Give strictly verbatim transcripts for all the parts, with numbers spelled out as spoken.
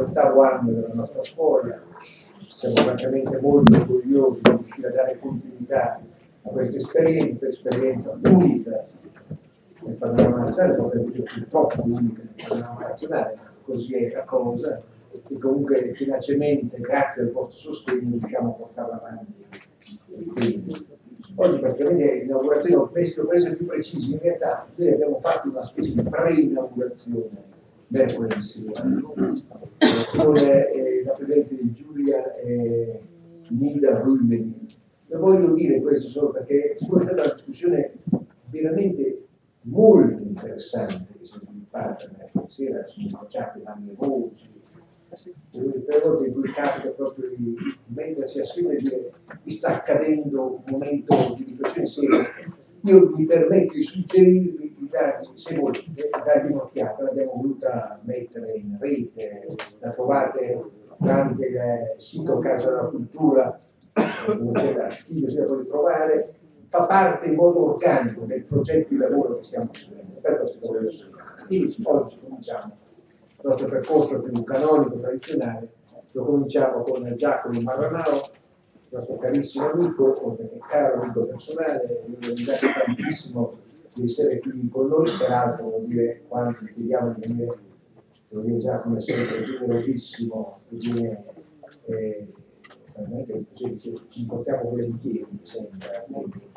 l'ottavo anno della nostra storia, siamo francamente molto orgogliosi di riuscire a dare continuità a questa esperienza, esperienza unica nel panorama nazionale, proprio purtroppo unica nel panorama nazionale, così è la cosa, e comunque tenacemente, grazie al vostro sostegno, riusciamo a portarla avanti. Quindi, oggi praticamente l'inaugurazione ho preso, per essere più precisi, in realtà noi abbiamo fatto una specie di pre-inaugurazione mercoledì sera con eh, la presenza di Giulia e Nida Rulmeni. Lo voglio dire questo solo perché è stata una discussione veramente molto interessante che si è sviluppata questa sera, sono incrociate varie voci, per volte in cui capita proprio di mettersi a scrivere e dire mi sta accadendo un momento di riflessione seria. Io mi permetto di suggerirvi di darvi, se volete, darvi un'occhiata, l'abbiamo voluta mettere in rete, la trovate tramite il sito Casa della Cultura, dove c'è l'archivio, si la potete trovare, fa parte in modo organico del progetto di lavoro che stiamo seguendo. Per questo che voglio dire. Oggi cominciamo il nostro percorso più canonico, tradizionale, lo cominciamo con Giacomo Marranao, il nostro carissimo amico, oltre che caro amico personale, mi ringrazio tantissimo di essere qui con noi, peraltro vuol dire quando chiediamo di venire, devo dire Giacomo è sempre generosissimo, e viene, eh, veramente ci incontriamo volentieri, mi sembra.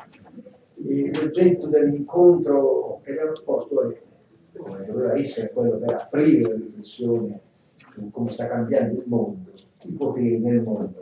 L'oggetto dell'incontro che abbiamo posto è, come doveva essere, quello per aprire la riflessione su come sta cambiando il mondo, i poteri nel mondo.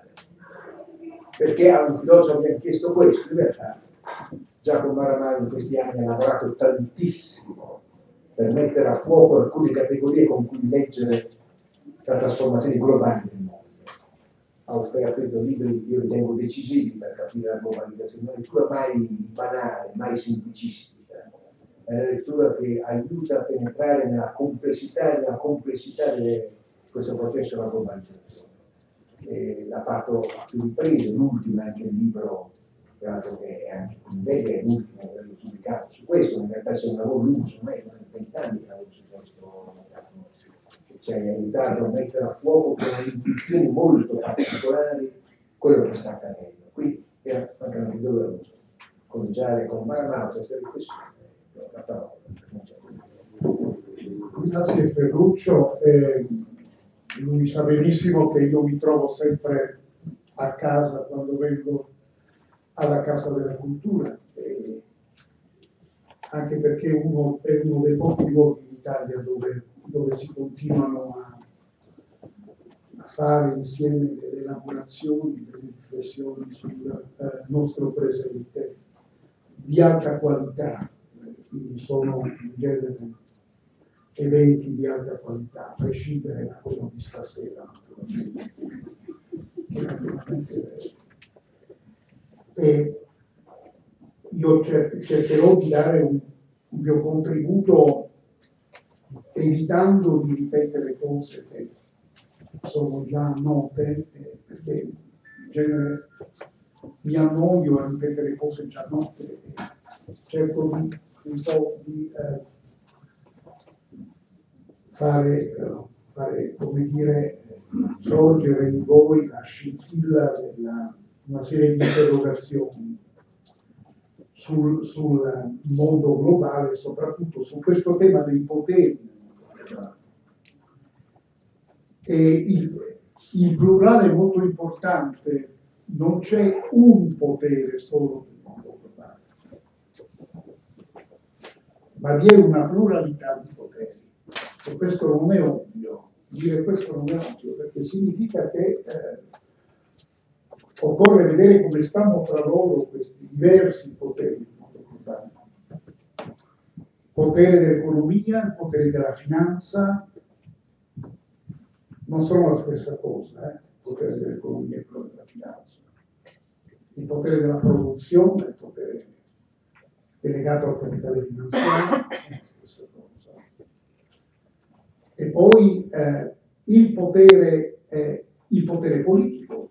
Perché a un filosofo abbiamo chiesto questo, in realtà Giacomo Marranao in questi anni ha lavorato tantissimo per mettere a fuoco alcune categorie con cui leggere la trasformazione globale del mondo. Ha offerto libri che io ritengo decisivi per capire la globalizzazione, una lettura mai banale, mai semplicistica, è una lettura che aiuta a penetrare nella complessità e nella complessità di questo processo della globalizzazione. E l'ha fatto a più riprese, l'ultimo è anche il libro, tra l'altro che è anche un vede, è l'ultimo che ho pubblicato su questo, in realtà c'è un lavoro lungo, su me, sono vent'anni che lavoro su questo, che ci ha aiutato a mettere a fuoco con intuizioni molto particolari quello che sta accadendo. Qui era francamente doveroso cominciare con Marranao questa riflessione, la parola. Grazie Ferruccio. Eh, lui sa benissimo che io mi trovo sempre a casa quando vengo alla Casa della Cultura, eh, anche perché uno, è uno dei pochi luoghi in Italia dove, dove si continuano a, a fare insieme delle elaborazioni, delle riflessioni sul eh, nostro presente di alta qualità, quindi sono in genere eventi di alta qualità, a prescindere da quello di stasera, naturalmente. naturalmente e io cer- cercherò di dare un, un mio contributo evitando di ripetere cose che sono già note, eh, perché in genere mi annoio a ripetere cose già note e cerco di, un po' di eh, fare, eh, fare, come dire, sorgere in voi la scintilla della una serie di interrogazioni sul, sul mondo globale, soprattutto su questo tema dei poteri. E il, il plurale è molto importante, non c'è un potere solo nel mondo globale, ma vi è una pluralità di poteri. E questo non è ovvio, dire questo non è ovvio, perché significa che eh, occorre vedere come stanno tra loro questi diversi poteri del mondo globale. Potere dell'economia, il potere della finanza, non sono la stessa cosa, eh? Il potere dell'economia e quello della finanza. Il potere della produzione, il potere è legato al capitale finanziario, è la stessa cosa. E poi eh, il potere, eh, il potere politico,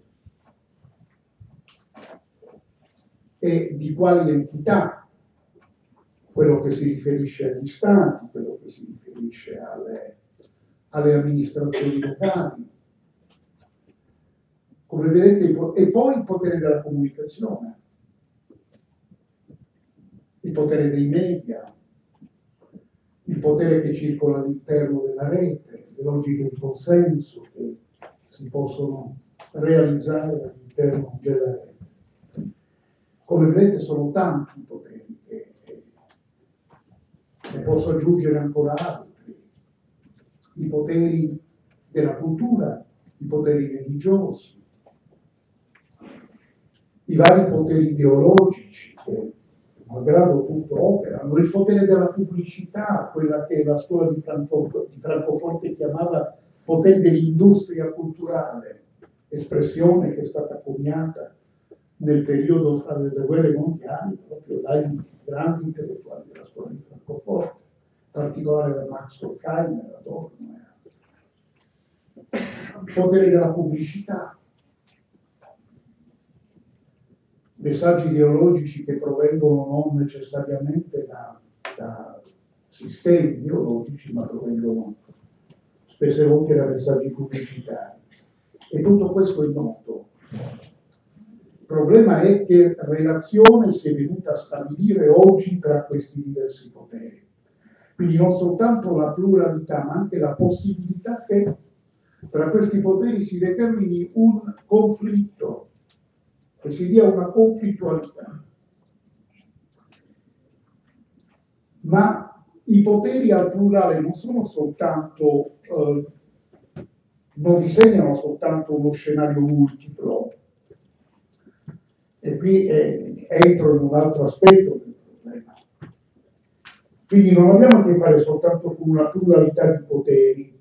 e di quali entità, quello che si riferisce agli stati, quello che si riferisce alle, alle amministrazioni locali. Come vedete, e poi il potere della comunicazione, il potere dei media, il potere che circola all'interno della rete, le logiche di consenso che si possono realizzare all'interno della rete. Come vedete sono tanti i poteri, e, e, ne posso aggiungere ancora altri. I poteri della cultura, i poteri religiosi, i vari poteri ideologici che, malgrado tutto, operano, il potere della pubblicità, quella che la scuola di, Franco, di Francoforte chiamava potere dell'industria culturale, espressione che è stata coniata nel periodo fra le guerre mondiali proprio dai grandi intellettuali della scuola di Francoforte, in particolare da Max Horkheimer, Adorno e altri. Potere della pubblicità, messaggi ideologici che provengono non necessariamente da, da sistemi ideologici, ma provengono spesso volte da messaggi pubblicitari. E tutto questo è noto. Il problema è che relazione si è venuta a stabilire oggi tra questi diversi poteri. Quindi non soltanto la pluralità, ma anche la possibilità che tra questi poteri si determini un conflitto, che si dia una conflittualità. Ma i poteri al plurale non sono soltanto, eh, non disegnano soltanto uno scenario multiplo. E qui eh, entro in un altro aspetto del problema. Quindi non abbiamo a che fare soltanto con una pluralità di poteri,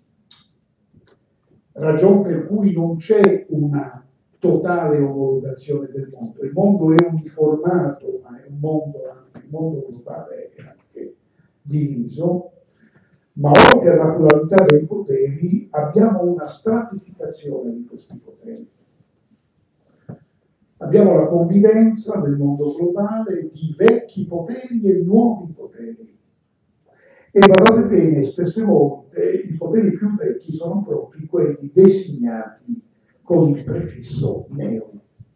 ragion per cui non c'è una totale omologazione del mondo. Il mondo è uniformato, ma è un mondo, anche il mondo globale è anche diviso, ma oltre alla pluralità dei poteri abbiamo una stratificazione di questi poteri. Abbiamo la convivenza nel mondo globale di vecchi poteri e nuovi poteri. E guardate bene, spesse volte i poteri più vecchi sono proprio quelli designati con il prefisso neo.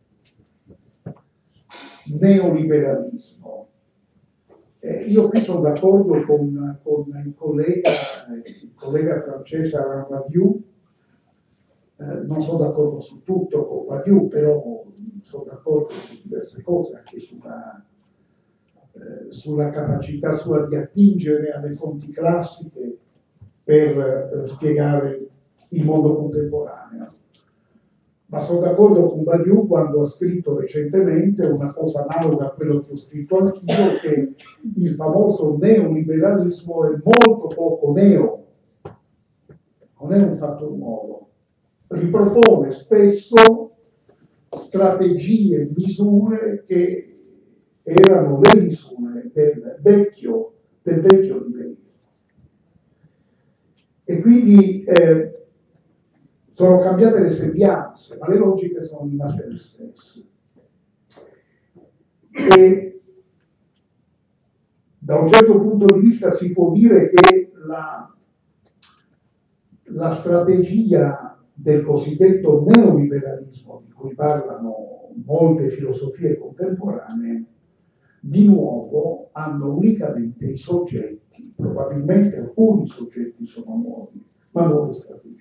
Neoliberalismo. Eh, io qui sono d'accordo con, con il, collega, il collega francese Alain Badiou, eh, non sono d'accordo su tutto con Badiou, però sono d'accordo su diverse cose, anche sulla, eh, sulla capacità sua di attingere alle fonti classiche per eh, spiegare il mondo contemporaneo. Ma sono d'accordo con Badiou quando ha scritto recentemente una cosa analoga a quello che ho scritto anch'io, che il famoso neoliberalismo è molto poco neo, non è un fatto nuovo, ripropone spesso strategie, misure che erano le misure del vecchio, del vecchio liberalismo. E quindi eh, sono cambiate le sembianze, ma le logiche sono rimaste le stesse. E da un certo punto di vista si può dire che la, la strategia del cosiddetto neoliberalismo, di cui parlano molte filosofie contemporanee, di nuovo hanno unicamente i soggetti, probabilmente alcuni soggetti sono nuovi, ma nuove strategie.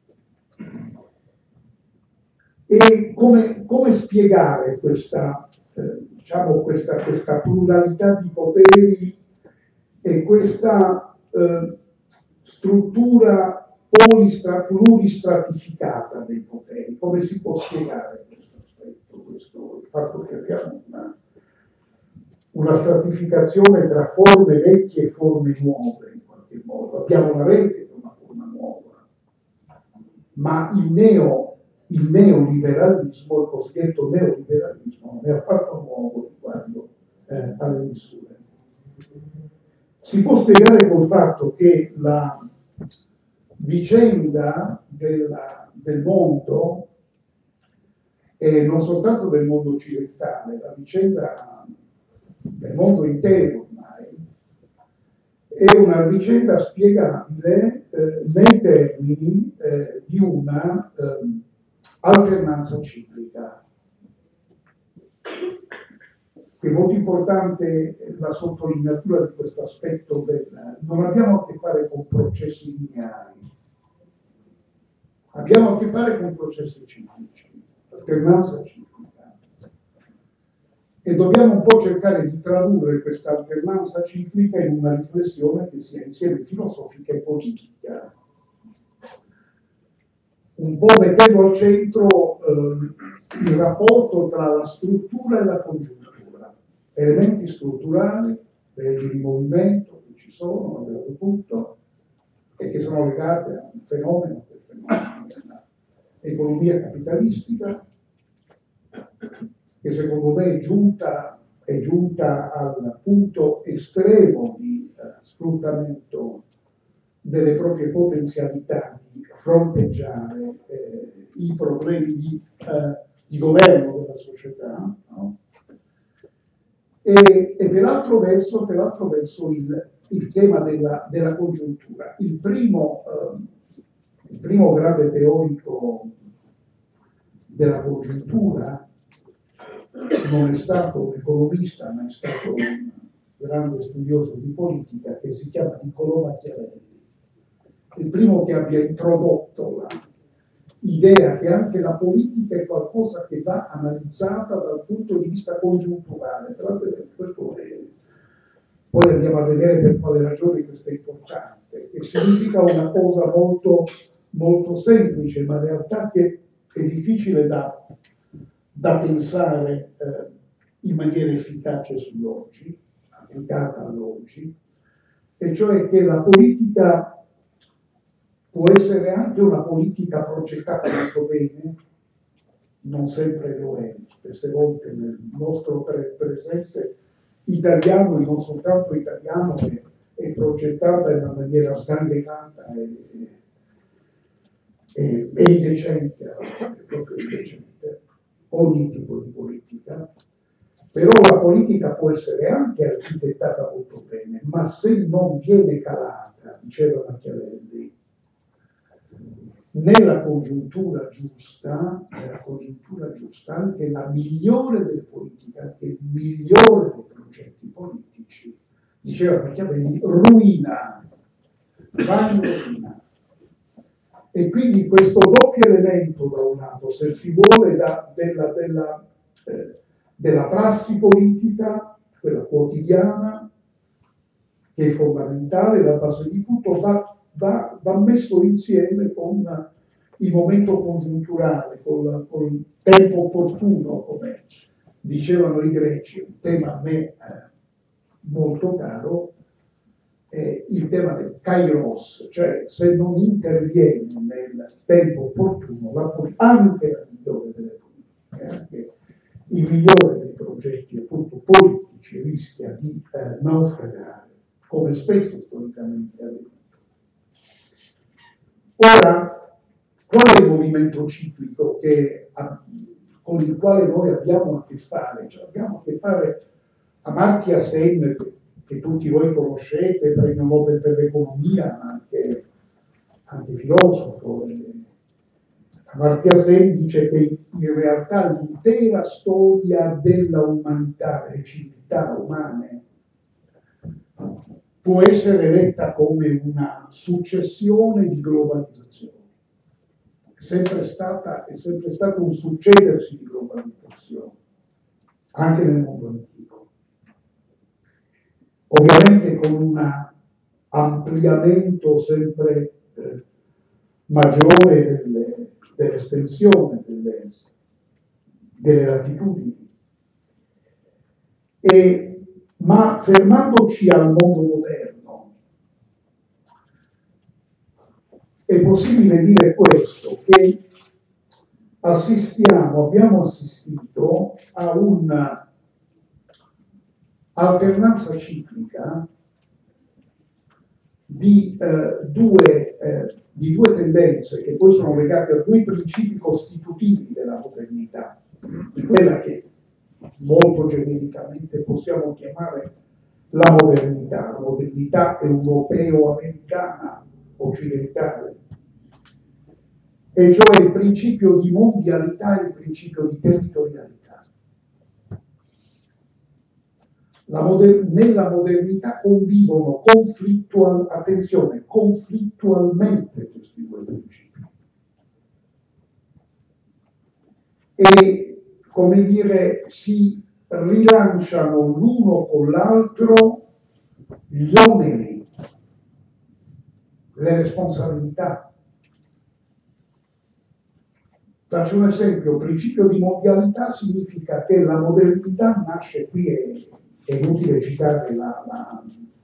E come, come spiegare questa, eh, diciamo questa, questa pluralità di poteri e questa eh, struttura polistra, pluristratificata dei poteri? Come si può spiegare questo aspetto, questo, il fatto che abbiamo una, una stratificazione tra forme vecchie e forme nuove, in qualche modo? Abbiamo la rete che è una forma nuova, ma il neo Il neoliberalismo, il cosiddetto neoliberalismo, non è affatto nuovo riguardo eh, alle misure. Si può spiegare col fatto che la vicenda della, del mondo, e non soltanto del mondo occidentale, la vicenda del mondo intero ormai, è una vicenda spiegabile eh, nei termini eh, di una eh, alternanza ciclica. È molto importante la sottolineatura di questo aspetto del non abbiamo a che fare con processi lineari, abbiamo a che fare con processi ciclici, alternanza ciclica. E dobbiamo un po' cercare di tradurre questa alternanza ciclica in una riflessione che sia insieme filosofica e politica, un po' mettendo al centro eh, il rapporto tra la struttura e la congiuntura, elementi strutturali, leggi di movimento che ci sono dappertutto e che sono legate a un fenomeno, quel fenomeno dell'economia capitalistica, che secondo me è giunta, è giunta al punto estremo di uh, sfruttamento delle proprie potenzialità di fronteggiare eh, i problemi di, uh, di governo della società, no? e, e per altro verso, per altro verso il, il tema della, della congiuntura. Il primo, uh, il primo grande teorico della congiuntura non è stato un economista, ma è stato un grande studioso di politica che si chiama Niccolò Machiavelli, il primo che abbia introdotto l'idea che anche la politica è qualcosa che va analizzata dal punto di vista congiunturale. Tra l'altro questo è, poi andiamo a vedere per quale ragione questo è importante, che significa una cosa molto, molto semplice, ma in realtà che è difficile da da pensare eh, in maniera efficace sull'oggi, applicata all'oggi, e cioè che la politica può essere anche una politica progettata molto bene, non sempre lo è, spesse volte nel nostro pre- presente italiano, e non soltanto italiano, è, è progettata in una maniera sgangherata e, e, e indecente, è proprio indecente. Ogni tipo di politica, però la politica può essere anche architettata molto bene, ma se non viene calata, diceva Machiavelli, nella congiuntura giusta, nella congiuntura giusta, anche la migliore delle politiche, anche il migliore dei progetti politici, diceva Machiavelli, ruina, va in rovina. E quindi questo doppio elemento, da un lato, se si vuole, da, della, della, eh, della prassi politica, quella quotidiana, che è fondamentale, la base di tutto, va, va, va messo insieme con il momento congiunturale, col, col tempo opportuno, come dicevano i greci, un tema a me eh, molto caro, Eh, il tema del kairos, cioè se non interviene nel tempo opportuno, la, anche la migliore delle politiche, anche il migliore dei progetti appunto politici rischia di eh, naufragare, come spesso storicamente è avvenuto. Ora, qual è il movimento ciclico che, a, con il quale noi abbiamo a che fare? Cioè, abbiamo a che fare Amartya Sen, che tutti voi conoscete, premio Nobel per l'economia, ma anche, anche filosofo. Amartya Sen dice che in realtà l'intera storia della umanità, delle civiltà umane, può essere letta come una successione di globalizzazioni. È sempre stata, è sempre stato un succedersi di globalizzazioni, anche nel mondo antico. Ovviamente con un ampliamento sempre eh, maggiore delle, dell'estensione delle, delle latitudini. E, ma fermandoci al mondo moderno, è possibile dire questo, che assistiamo, abbiamo assistito a una alternanza ciclica di, eh, due, eh, di due tendenze che poi sono legate a due principi costitutivi della modernità, di quella che molto genericamente possiamo chiamare la modernità, la modernità europeo-americana occidentale, e cioè il principio di mondialità e il principio di territorialità. La moder- nella modernità convivono conflittual, attenzione, conflittualmente questi due principi. E, come dire, si rilanciano l'uno con l'altro gli oneri, le responsabilità. Faccio un esempio: principio di mondialità significa che la modernità nasce qui, e è inutile citare la, la,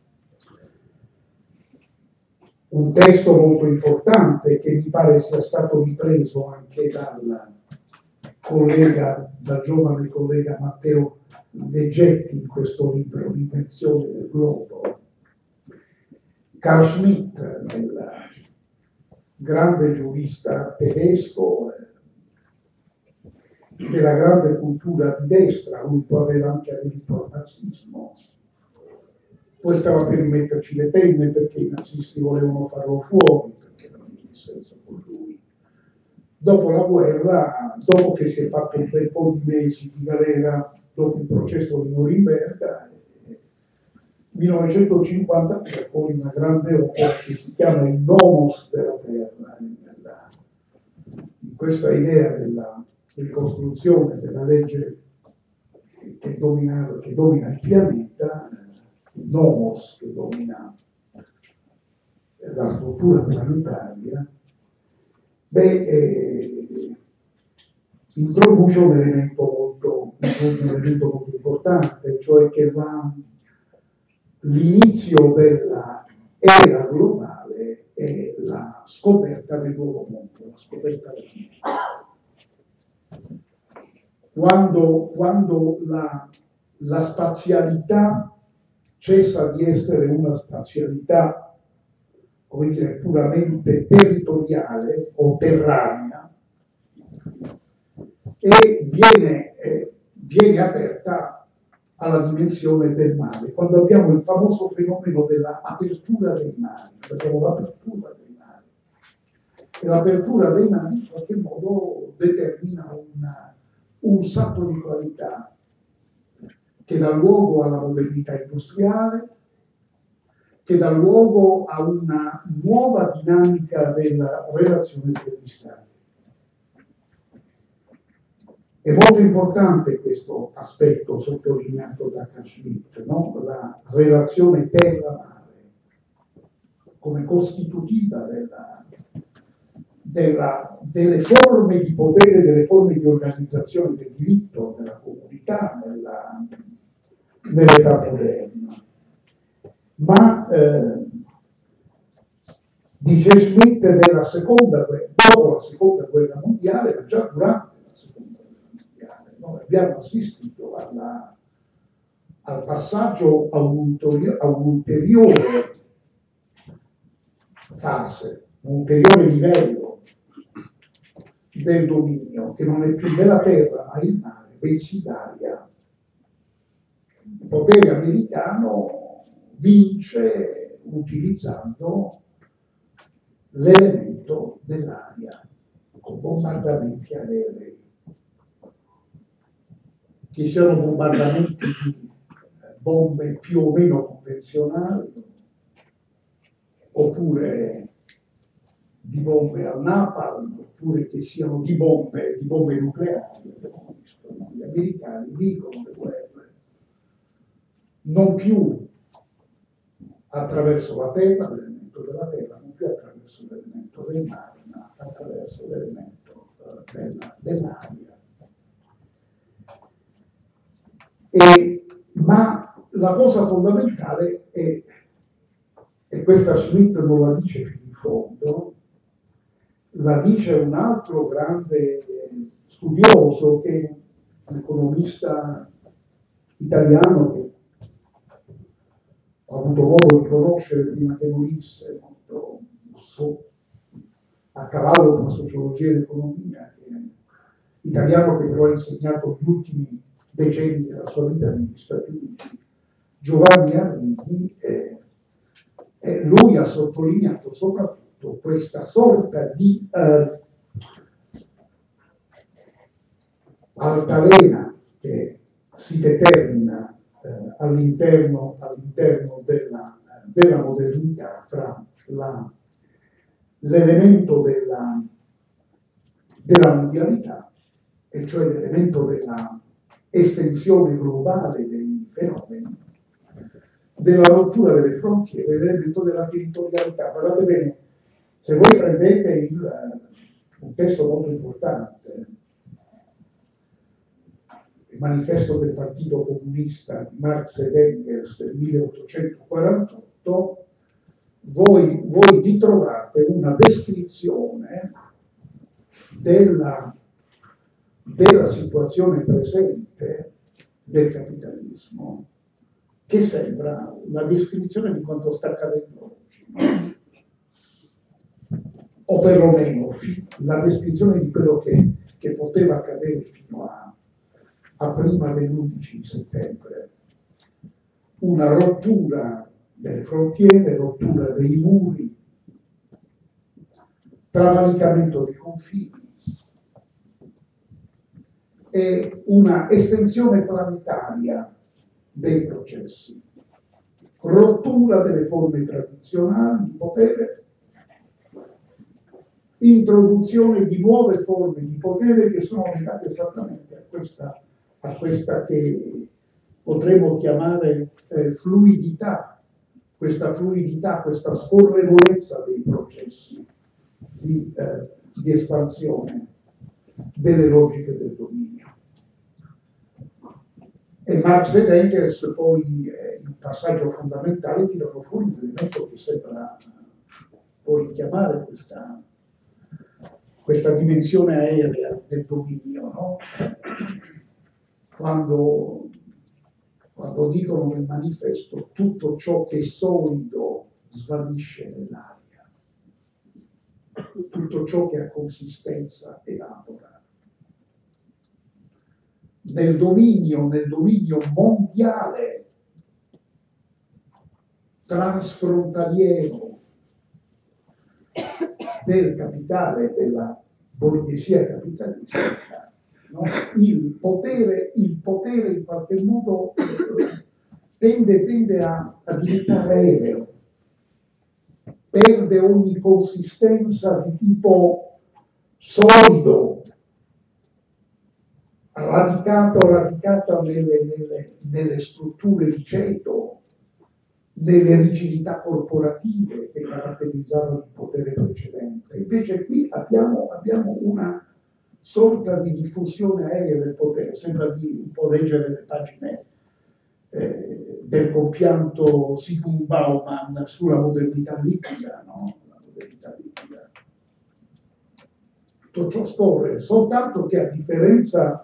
un testo molto importante che mi pare sia stato ripreso anche dal collega, dal giovane collega Matteo Leggetti in questo libro, L'invenzione del globo. Carl Schmitt, il grande giurista tedesco della grande cultura di destra, lui poi aveva anche aderito al nazismo, poi stava per rimetterci le penne perché i nazisti volevano farlo fuori, perché non aveva senso con lui. Dopo la guerra, dopo che si è fatto un bel po' di mesi di galera, dopo il processo di Norimberga, nel millenovecentocinquanta c'è poi una grande opera che si chiama Il Nomos della Terra, nella, in questa idea della ricostruzione della legge che domina, che domina il pianeta, il Nomos che domina la struttura planetaria. Beh, eh, introduce un elemento molto, un elemento molto importante, cioè che la, l'inizio della era globale è la scoperta del nuovo mondo, la scoperta del mondo. Quando, quando la, la spazialità cessa di essere una spazialità, come dire, puramente territoriale o terranea, e viene, eh, viene aperta alla dimensione del mare. Quando abbiamo il famoso fenomeno dell'apertura dei mari, abbiamo l'apertura dei mari, e l'apertura dei mari in qualche modo determina una, un salto di qualità che dà luogo alla modernità industriale, che dà luogo a una nuova dinamica della relazione tra gli Stati. È molto importante questo aspetto sottolineato da Carl Schmitt, no? La relazione terra-mare come costitutiva della, della, delle forme di potere, delle forme di organizzazione del diritto, della comunità, nella, nell'età moderna. Ma eh, dice Schmitt della seconda, dopo la seconda guerra mondiale, ma già durante la seconda guerra mondiale, noi abbiamo assistito alla, al passaggio a, un, a un'ulteriore fase, un ulteriore livello del dominio, che non è più della terra ma il mare, bensì d'aria. Il potere americano vince utilizzando l'elemento dell'aria con bombardamenti aerei, che siano bombardamenti di bombe più o meno convenzionali oppure di bombe al napalm, oppure che siano di bombe, di bombe nucleari. Gli americani vincono le guerre non più attraverso la terra, l'elemento della terra, non più attraverso l'elemento del mare, ma attraverso l'elemento uh, della, dell'aria. E, ma la cosa fondamentale è, e questa Schmitt non la dice fino in fondo, la dice un altro grande studioso, che è un economista italiano che ho avuto modo di conoscere prima che morisse, molto so, a cavallo tra sociologia ed economia, che è italiano, che però ha insegnato gli ultimi decenni della sua vita negli Stati Uniti, Giovanni Arrighi. Eh, eh, lui ha sottolineato soprattutto sotto questa sorta di eh, altalena che si determina eh, all'interno, all'interno della, della modernità fra la, l'elemento della, della mondialità, e cioè l'elemento della estensione globale dei fenomeni, della rottura delle frontiere, l'elemento della territorialità. Guardate bene, se voi prendete il, un testo molto importante, il manifesto del Partito Comunista di Marx ed Engels del milleottocentoquarantotto, voi, voi vi trovate una descrizione della, della situazione presente del capitalismo, che sembra una descrizione di quanto sta accadendo oggi, o perlomeno la descrizione di quello che, che poteva accadere fino a, a prima dell'undici settembre. Una rottura delle frontiere, rottura dei muri, travalicamento dei confini e una estensione planetaria dei processi, rottura delle forme tradizionali di potere, introduzione di nuove forme di potere che sono legate esattamente a questa, a questa che potremmo chiamare eh, fluidità, questa fluidità, questa scorrevolezza dei processi di, eh, di espansione delle logiche del dominio. E Marx ed Engels poi, eh, in un passaggio fondamentale, tirano fuori un elemento che sembra può richiamare questa, questa dimensione aerea del dominio, no? Quando, quando dicono nel manifesto tutto ciò che è solido svanisce nell'aria, tutto ciò che ha consistenza evapora. Nel dominio, nel dominio mondiale, transfrontaliero del capitale, della borghesia capitalistica, no? il, potere, il potere in qualche modo tende, tende a, a diventare aereo, perde ogni consistenza di tipo solido, radicato, radicato nelle, nelle, nelle strutture di ceto, nelle rigidità corporative che caratterizzavano il potere precedente. Invece qui abbiamo, abbiamo una sorta di diffusione aerea del potere. Sembra di un po' leggere le pagine eh, del compianto Sigmund Bauman sulla modernità liquida, no? La modernità liquida. Tutto ciò scorre, soltanto che a differenza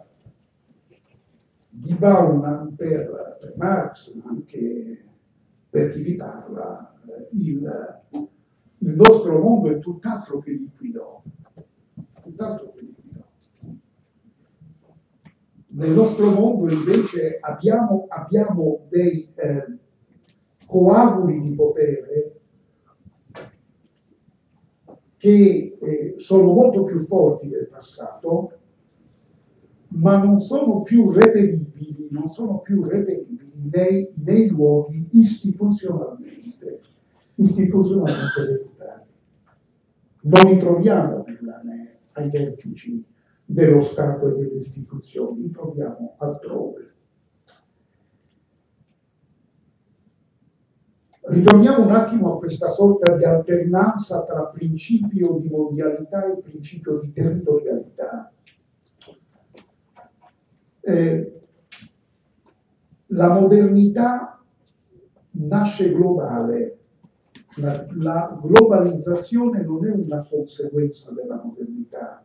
di Bauman per, per Marx, ma anche per chi vi parla, il, il nostro mondo è tutt'altro che liquido, tutt'altro che liquido. Nel nostro mondo invece abbiamo, abbiamo dei eh, coaguli di potere che eh, sono molto più forti del passato, ma non sono più reperibili, non sono più reperibili nei, nei luoghi istituzionalmente, istituzionalmente deputati. Non li troviamo nella, ne, ai vertici dello Stato e delle istituzioni, li troviamo altrove. Ritorniamo un attimo a questa sorta di alternanza tra principio di mondialità e principio di territorialità. Eh, la modernità nasce globale, la, la globalizzazione non è una conseguenza della modernità,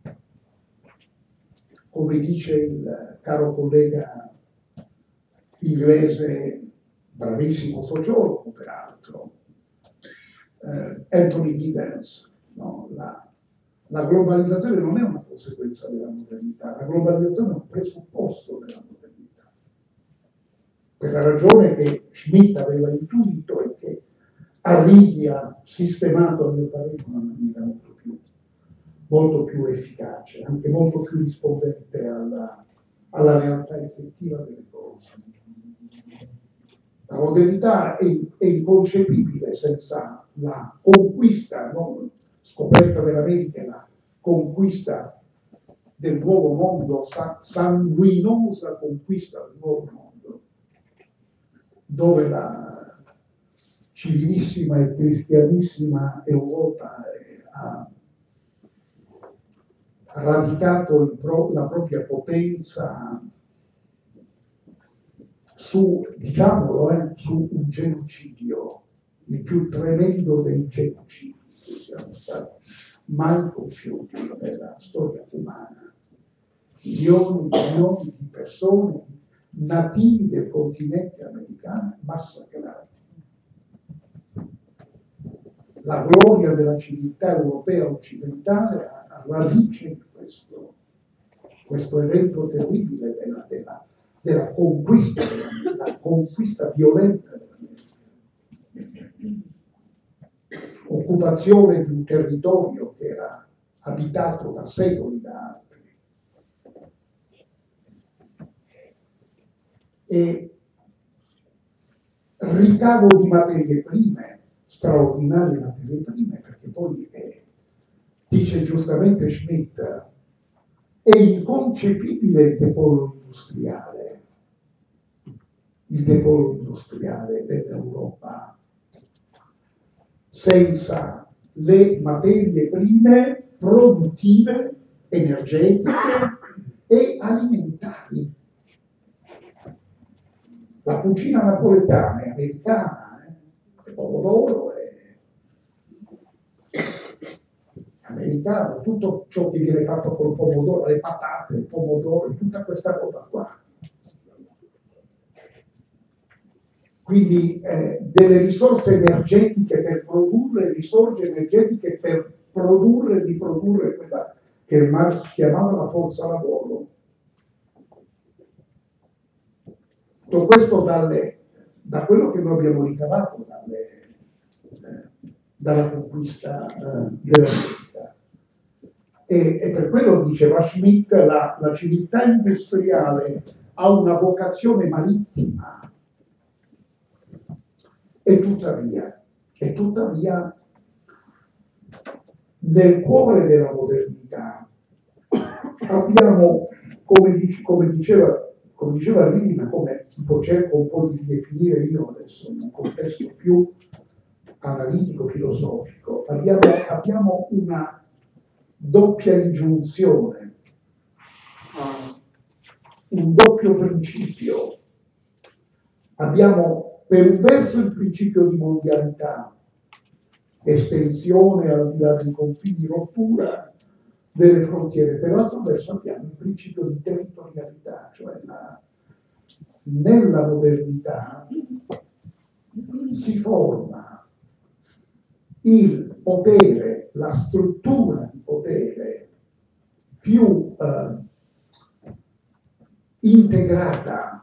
come dice il caro collega inglese, bravissimo sociologo peraltro, eh, Anthony Giddens, no? la, La globalizzazione non è una conseguenza della modernità, la globalizzazione è un presupposto della modernità. Per la ragione che Schmitt aveva intuito e che Arrighi ha sistemato a mio parere in una maniera molto più, molto più efficace, anche molto più rispondente alla, alla realtà effettiva delle cose. La modernità è, è inconcepibile senza la conquista, non scoperta dell'America, la conquista del nuovo mondo, sanguinosa conquista del nuovo mondo, dove la civilissima e cristianissima Europa ha radicato il pro, la propria potenza su, diciamolo, eh, su un genocidio, il più tremendo dei genocidi che siamo stati mai compiuti nella storia umana. Milioni e milioni di persone nativi del continente americano massacrati. La gloria della civiltà europea occidentale ha radice in questo, questo evento terribile della, della, della conquista, della, della conquista violenta dell'America. Occupazione di un territorio che era abitato da secoli da altri. E ricavo di materie prime, straordinarie materie prime, perché poi è, dice giustamente Schmitt, è inconcepibile il depolo industriale, il depolo industriale dell'Europa senza le materie prime produttive, energetiche e alimentari. La cucina napoletana è americana, eh? Il pomodoro è americano, tutto ciò che viene fatto col pomodoro, le patate, il pomodoro, tutta questa roba qua. Quindi eh, delle risorse energetiche per produrre, risorse energetiche per produrre e riprodurre quella che Marx chiamava la forza lavoro. Tutto questo dalle, da quello che noi abbiamo ricavato dalle, eh, dalla conquista eh, dell'America. E, e per quello, diceva Schmitt, la, la civiltà industriale ha una vocazione marittima. E tuttavia, e tuttavia, nel cuore della modernità abbiamo, come, dice, come diceva come diceva Rina, come cerco un po' di definire io adesso in un contesto più analitico, filosofico, abbiamo, abbiamo una doppia ingiunzione, un doppio principio. Abbiamo per un verso il principio di mondialità, estensione al di là dei confini, rottura delle frontiere, per l'altro verso abbiamo il principio di territorialità, cioè la, nella modernità si forma il potere, la struttura di potere più eh, integrata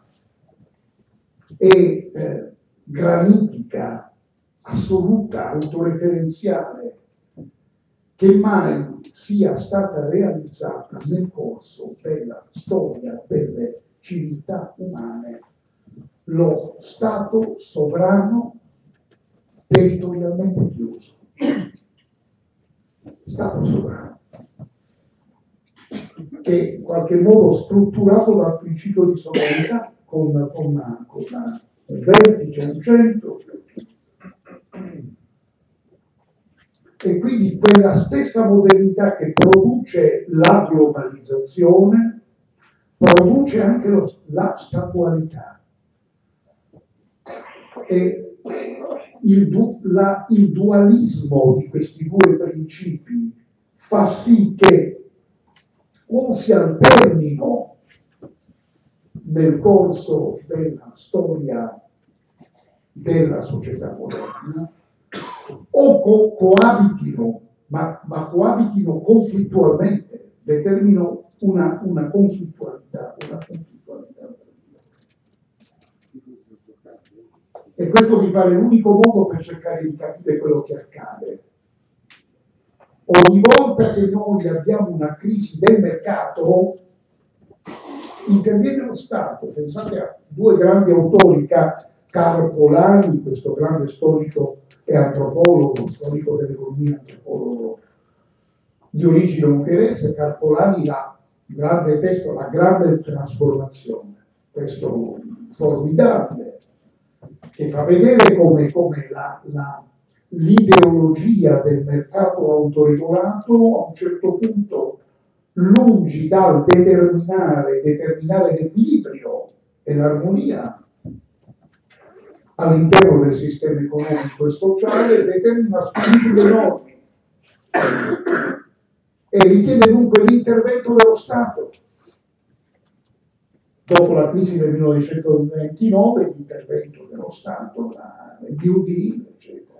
e eh, granitica, assoluta, autoreferenziale, che mai sia stata realizzata nel corso della storia delle civiltà umane, lo Stato sovrano territorialmente chiuso. Stato sovrano, che in qualche modo strutturato dal principio di sovranità, con, con, una, con una, un vertice, un centro. E quindi quella stessa modernità che produce la globalizzazione produce anche lo, la statualità. E il, du, la, il dualismo di questi due principi fa sì che o si alternino nel corso della storia della società moderna, o co- coabitino, ma, ma coabitino conflittualmente, determinano una, una conflittualità, una conflittualità. E questo mi pare l'unico modo per cercare di capire quello che accade. Ogni volta che noi abbiamo una crisi del mercato, interviene lo Stato. Pensate a due grandi autori, Karl Polanyi, questo grande storico e antropologo, storico dell'economia, antropologo di origine ungherese. Karl Polanyi, la grande testo, La grande trasformazione, testo formidabile, che fa vedere come, come la, la, l'ideologia del mercato autoregolato a un certo punto, lungi dal determinare, determinare l'equilibrio e l'armonia all'interno del sistema economico e sociale, determina squilibri enormi e richiede dunque l'intervento dello Stato. Dopo la crisi del millenovecentoventinove, l'intervento dello Stato, il New Deal, eccetera.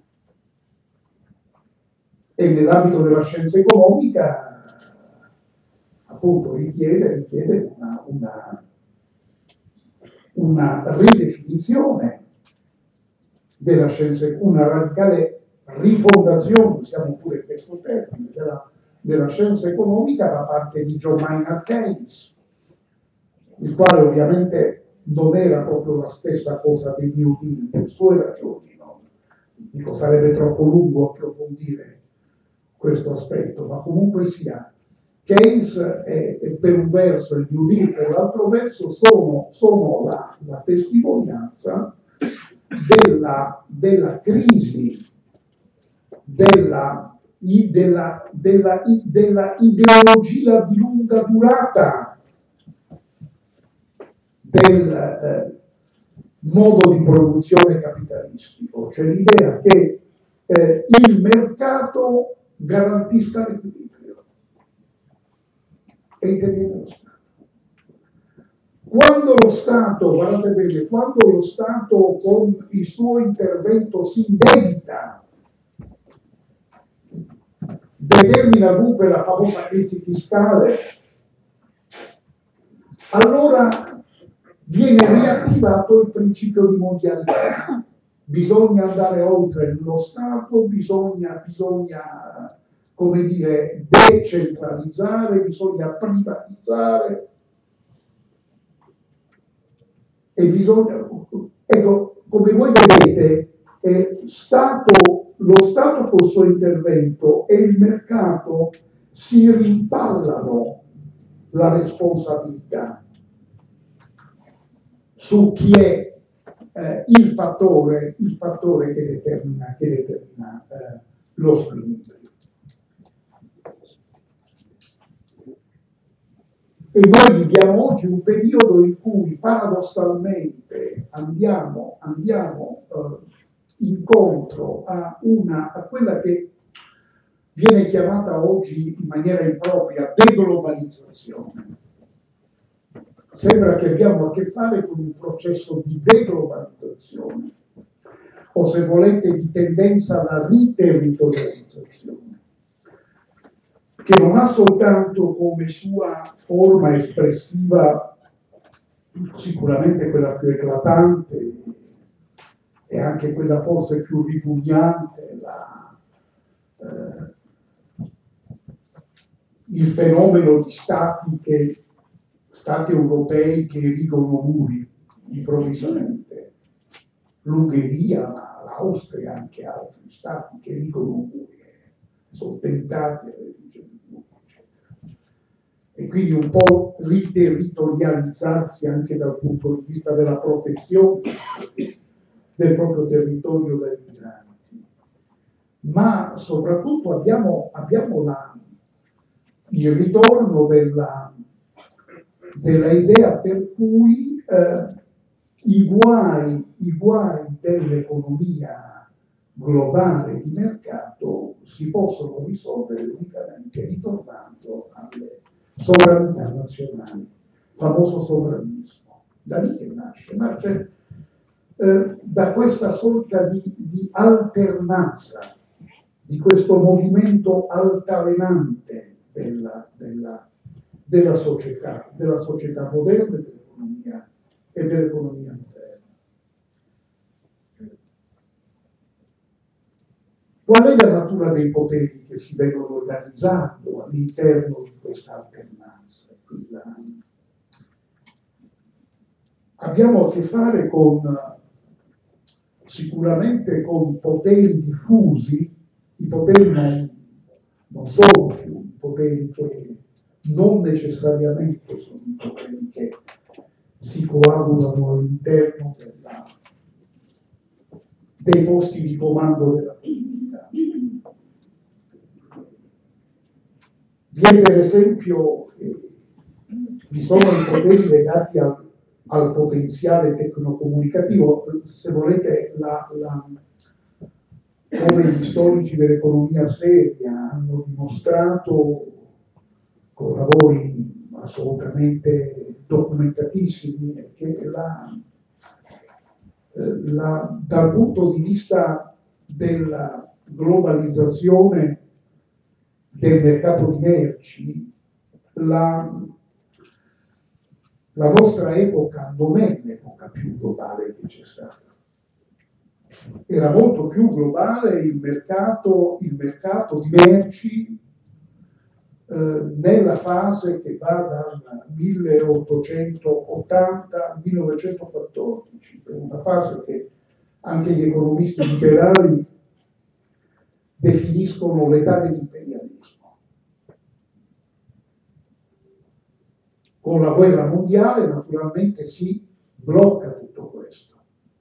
E nell'ambito della scienza economica, appunto, richiede, richiede una, una, una ridefinizione della scienza, una radicale rifondazione, usiamo pure questo termine, della, della scienza economica da parte di John Maynard Keynes, il quale ovviamente non era proprio la stessa cosa del New Deal per sue ragioni, no? Dico, sarebbe troppo lungo approfondire questo aspetto, ma comunque sia, Keynes è, è per un verso il New Deal, per l'altro verso sono, sono la, la testimonianza della, della crisi, della, della, della, della ideologia di lunga durata del eh, modo di produzione capitalistico, cioè l'idea che eh, il mercato garantisca l'equilibrio e interviene lo Stato. Quando lo Stato, guardate bene, quando lo Stato con il suo intervento si indebita, determina dunque la famosa crisi fiscale, allora viene riattivato il principio di mondialità. Bisogna andare oltre lo Stato, bisogna, bisogna, come dire, decentralizzare, bisogna privatizzare e bisogna, ecco, come voi vedete, eh, Stato, lo Stato col suo intervento e il mercato si rimpallano la responsabilità su chi è eh, il fattore, il fattore che determina, che determina eh, lo squilibrio. E noi viviamo oggi un periodo in cui paradossalmente andiamo, andiamo eh, incontro a, una, a quella che viene chiamata oggi in maniera impropria deglobalizzazione. Sembra che abbiamo a che fare con un processo di deglobalizzazione, o se volete di tendenza alla riterritorializzazione, che non ha soltanto come sua forma espressiva sicuramente quella più eclatante e anche quella forse più ripugnante, la, eh, il fenomeno di stati, che, stati europei che erigono muri improvvisamente, l'Ungheria, ma l'Austria, anche altri stati che erigono muri, sono tentati a e quindi un po' riterritorializzarsi anche dal punto di vista della protezione del proprio territorio dai migranti. Ma soprattutto abbiamo, abbiamo la, il ritorno della, della idea per cui eh, i guai, i guai dell'economia globale di mercato si possono risolvere unicamente ritornando alle sovranità nazionali, famoso sovranismo. Da lì che nasce, nasce eh, da questa sorta di, di alternanza, di questo movimento altalenante della, della, della società, della società moderna e dell'economia e dell'economia moderna. Qual è la natura dei poteri che si vengono organizzando all'interno di questa alternanza? La... Abbiamo a che fare con, sicuramente con poteri diffusi, i poteri non, non sono più i poteri che non necessariamente sono i poteri che si coagulano all'interno della, dei posti di comando della politica. Vi è per esempio, eh, vi sono i poteri legati al, al potenziale tecnocomunicativo, se volete, la, la, come gli storici dell'economia seria hanno dimostrato con lavori assolutamente documentatissimi, è che la, la, dal punto di vista della globalizzazione del mercato di merci, la, la nostra epoca non è l'epoca più globale che c'è stata. Era molto più globale il mercato, il mercato di merci eh, nella fase che va dal milleottocentottanta al millenovecentoquattordici, una fase che anche gli economisti liberali definiscono l'età dell'imperialismo. Con la guerra mondiale naturalmente si blocca tutto questo.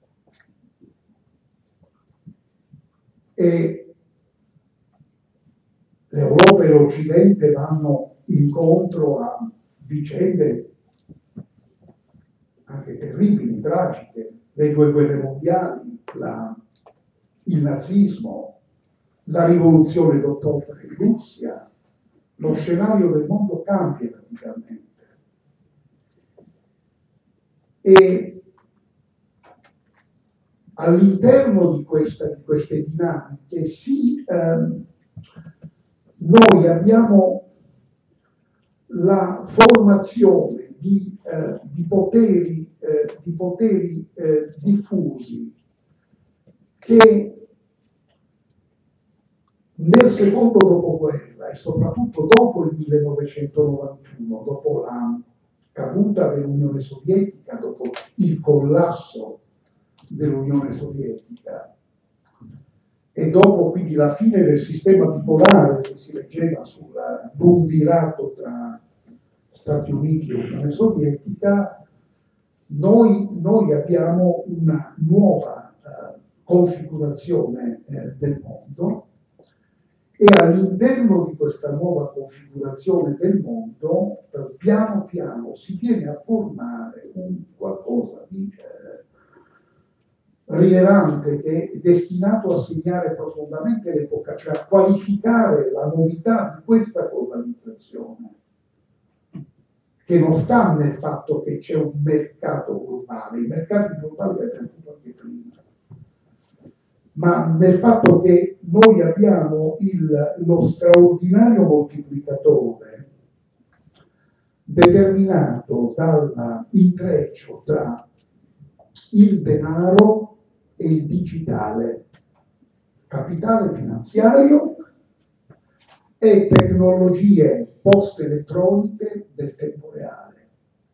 E l'Europa e l'Occidente vanno incontro a vicende anche terribili, tragiche, le due guerre mondiali, la, il nazismo, la rivoluzione d'ottobre in Russia, lo scenario del mondo cambia radicalmente. E all'interno di, questa, di queste dinamiche sì, ehm, noi abbiamo la formazione di, eh, di poteri, eh, di poteri eh, diffusi che nel secondo dopoguerra e soprattutto dopo il millenovecentonovantuno, dopo la caduta dell'Unione Sovietica, dopo il collasso dell'Unione Sovietica e dopo quindi la fine del sistema bipolare che si reggeva sul triumvirato tra Stati Uniti e Unione Sovietica, noi, noi abbiamo una nuova uh, configurazione eh, del mondo. E all'interno di questa nuova configurazione del mondo, eh, piano piano si viene a formare un qualcosa di eh, rilevante che è destinato a segnare profondamente l'epoca, cioè a qualificare la novità di questa globalizzazione, che non sta nel fatto che c'è un mercato globale, i mercati globali l'abbiamo avuto anche prima, ma nel fatto che noi abbiamo il, lo straordinario moltiplicatore determinato dall'intreccio tra il denaro e il digitale, capitale finanziario e tecnologie post-elettroniche del tempo reale.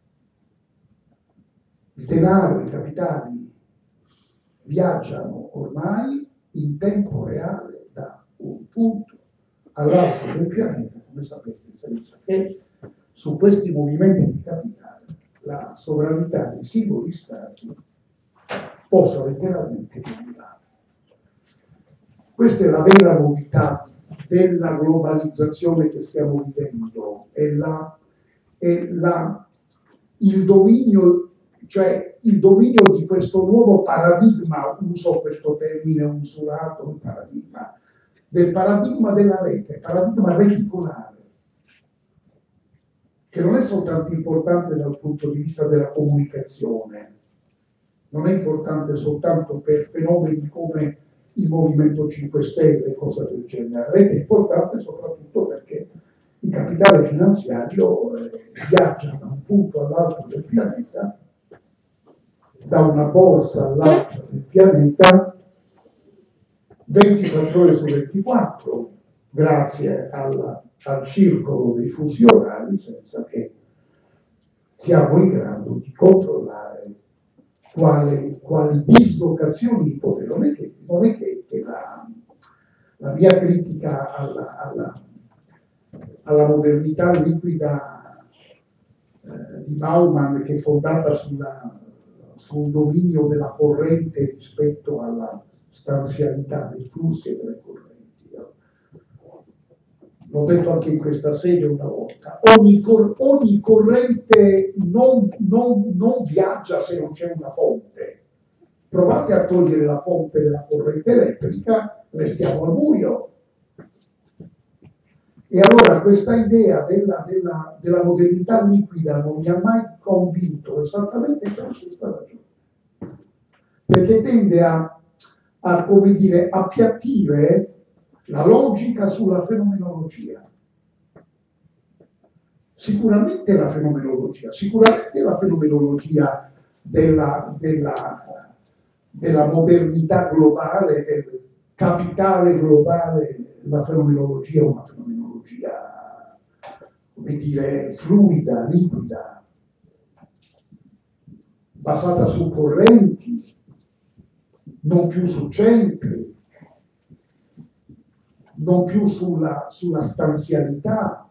Il denaro e i capitali viaggiano ormai in tempo reale da un punto all'altro del pianeta, come sapete, senza che su questi movimenti di capitale la sovranità dei singoli stati possa letteralmente cambiare. Questa è la vera novità della globalizzazione che stiamo vivendo, è, la, è la, il dominio cioè il dominio di questo nuovo paradigma, uso questo termine usurato, il paradigma, del paradigma della rete, il paradigma reticolare, che non è soltanto importante dal punto di vista della comunicazione, non è importante soltanto per fenomeni come il Movimento cinque Stelle e cose del genere, la rete è importante soprattutto perché il capitale finanziario eh, viaggia da un punto all'altro del pianeta, da una borsa all'altra del pianeta, ventiquattro ore su ventiquattro, grazie alla, al circolo dei fusi orari, senza che siamo in grado di controllare quali, quali dislocazioni di potere. Non è che, non è che, che la, la mia critica alla, alla, alla modernità liquida eh, di Bauman, che è fondata sulla, sul dominio della corrente rispetto alla stanzialità dei flussi e delle correnti. L'ho detto anche in questa sede una volta, ogni, cor- ogni corrente non, non, non viaggia se non c'è una fonte. Provate a togliere la fonte della corrente elettrica, restiamo al buio. E allora questa idea della, della, della modernità liquida non mi ha mai convinto, esattamente per questa ragione. Perché tende a, a come dire, appiattire la logica sulla fenomenologia. Sicuramente la fenomenologia, sicuramente la fenomenologia della, della, della modernità globale, del capitale globale, la fenomenologia è una fenomenologia, come dire, fluida, liquida, basata su correnti, non più su centri, non più sulla, sulla stanzialità,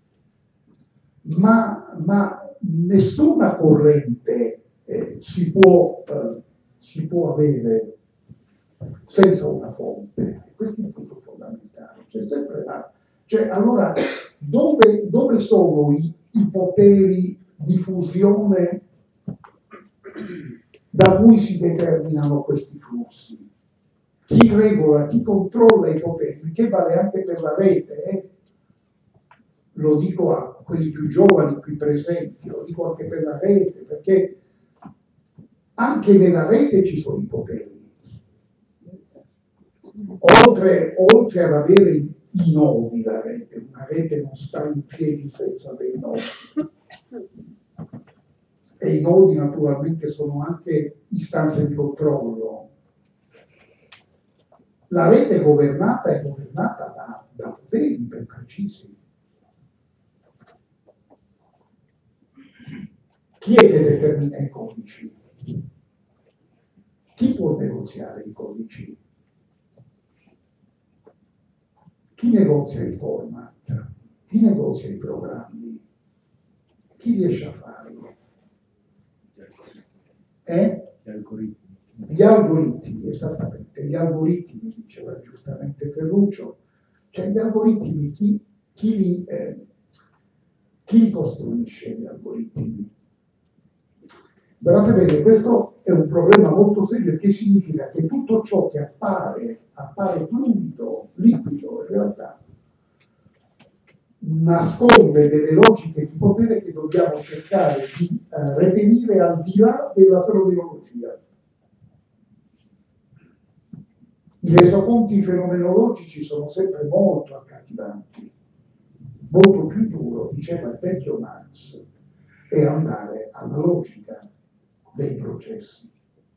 ma, ma nessuna corrente eh, si, può, eh, si può avere senza una fonte. Questo è il punto fondamentale. C'è sempre la, cioè, allora, dove, dove sono i, i poteri di fusione da cui si determinano questi flussi? Chi regola, chi controlla i poteri, che vale anche per la rete, eh? Lo dico a quelli più giovani qui presenti, lo dico anche per la rete, perché anche nella rete ci sono i poteri. Oltre, oltre ad avere i nodi la rete, una rete non sta in piedi senza dei nodi. E i nodi naturalmente sono anche istanze di controllo. La rete governata è governata da, da poteri ben precisi. Chi è che determina i codici? Chi può negoziare i codici? Chi negozia i format? Chi negozia i programmi? Chi riesce a farlo? Eh? Gli algoritmi. Gli algoritmi, esattamente, gli algoritmi, diceva giustamente Ferruccio, cioè gli algoritmi, chi, chi, li, eh, chi li costruisce gli algoritmi? Guardate bene, questo è un problema molto serio, che significa che tutto ciò che appare, appare fluido, liquido, in realtà nasconde delle logiche di potere che dobbiamo cercare di eh, reperire al di là della fenomenologia. I resoconti fenomenologici sono sempre molto accattivanti, molto più duro, diceva il vecchio Marx, è andare alla logica dei processi.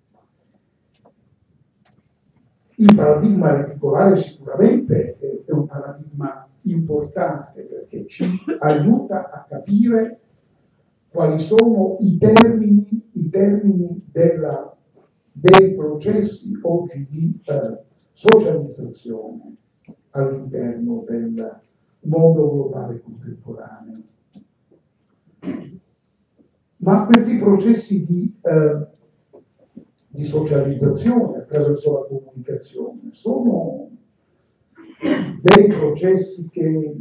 Il paradigma reticolare sicuramente è un paradigma importante perché ci aiuta a capire quali sono i termini, i termini della, dei processi oggi di eh, socializzazione all'interno del mondo globale contemporaneo. Ma questi processi di, eh, di socializzazione attraverso la comunicazione sono dei processi che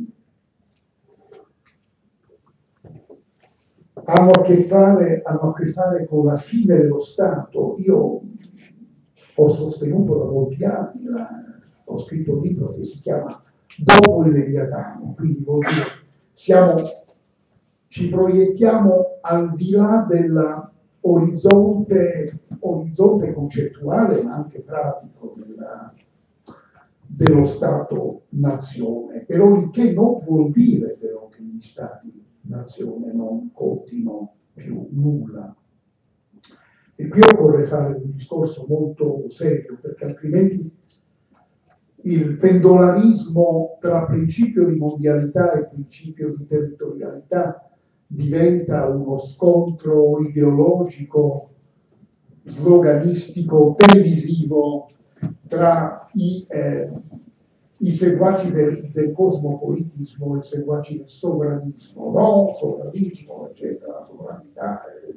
hanno a che fare, hanno a che fare con la fine dello Stato. Io ho sostenuto da molti anni, la, ho scritto un libro che si chiama Dopo il Leviatano, quindi vuol dire siamo, ci proiettiamo al di là dell'orizzonte orizzonte concettuale ma anche pratico della, dello Stato-nazione, però il che non vuol dire però che gli Stati-nazione non contino più nulla. E qui occorre fare un discorso molto serio, perché altrimenti il pendolarismo tra principio di mondialità e principio di territorialità diventa uno scontro ideologico, sloganistico, televisivo tra i, eh, i seguaci del, del cosmopolitismo e i seguaci del sovranismo, no, sovranismo, eccetera, sovranità. Eh.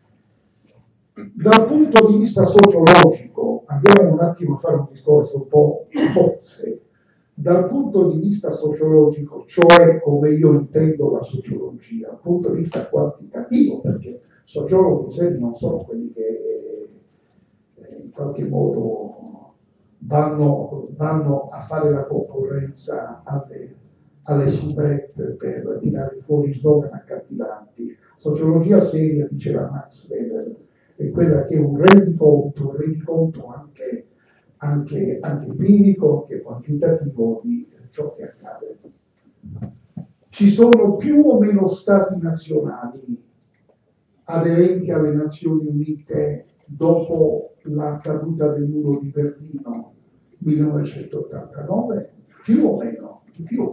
Dal punto di vista sociologico, andiamo un attimo a fare un discorso un po' forse, dal punto di vista sociologico, cioè come io intendo la sociologia, dal punto di vista quantitativo, perché sociologhi seri non sono quelli che eh, in qualche modo vanno, vanno a fare la concorrenza alle, alle soubrette per tirare fuori slogan accattivanti. Sociologia seria, diceva Max Weber, è quella che è un rendiconto, un rendiconto anche, anche, anche empirico, anche quantitativo di ciò che accade. Ci sono più o meno stati nazionali aderenti alle Nazioni Unite dopo la caduta del muro di Berlino millenovecentottantanove? Più o meno, di più.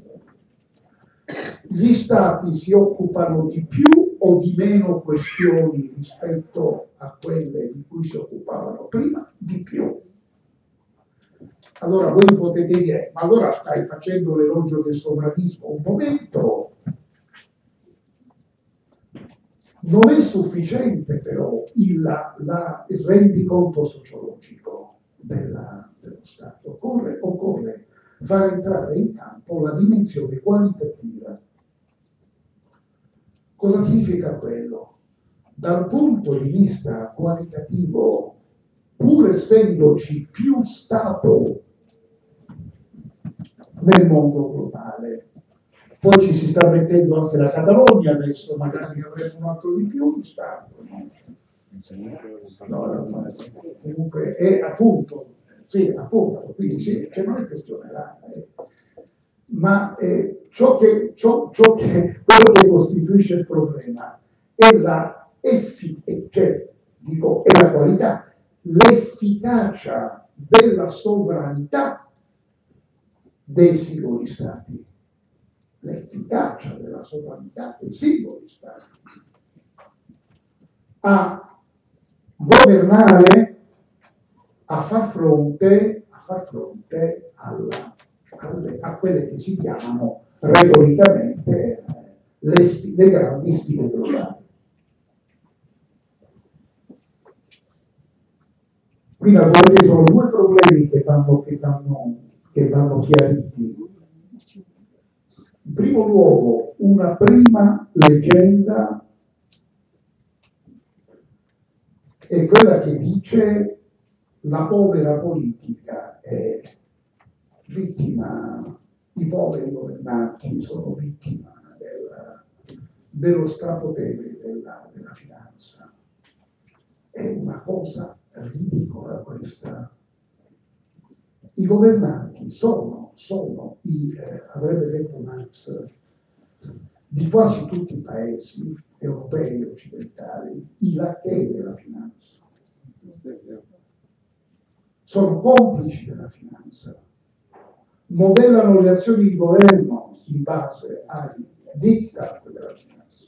Gli stati si occupano di più o di meno questioni rispetto a quelle di cui si occupavano prima? Di più. Allora voi potete dire, ma allora stai facendo l'elogio del sovranismo? Un momento. Non è sufficiente però il, la, la, il rendiconto sociologico della, dello Stato. Occorre, occorre far entrare in campo la dimensione qualitativa. Cosa significa quello? Dal punto di vista qualitativo, pur essendoci più Stato nel mondo globale, poi ci si sta mettendo anche la Catalogna adesso, magari avremo un altro di più di Stato, no? No, no, no. Comunque è appunto, sì, appunto, quindi sì, cioè non è questione là, eh. Ma eh, ciò che, ciò, ciò che, quello che costituisce il problema è la efficacia, cioè, dico, è la qualità, l'efficacia della sovranità dei singoli Stati, l'efficacia della sovranità dei singoli Stati a governare, a far fronte, a far fronte alla, alle, a quelle che si chiamano retoricamente le, le grandi sfide globali. Qui naturalmente sono due problemi che vanno, che vanno, che vanno chiariti. In primo luogo, una prima leggenda è quella che dice la povera politica è vittima, i poveri governanti sono vittima del, dello strapotere della, della finanza. È una cosa ridicola questa. I governanti sono, sono i, eh, avrebbe detto Marx, di quasi tutti i paesi europei e occidentali, i lacchè della finanza. Sono complici della finanza. Modellano le azioni di governo in base ai diktat della finanza.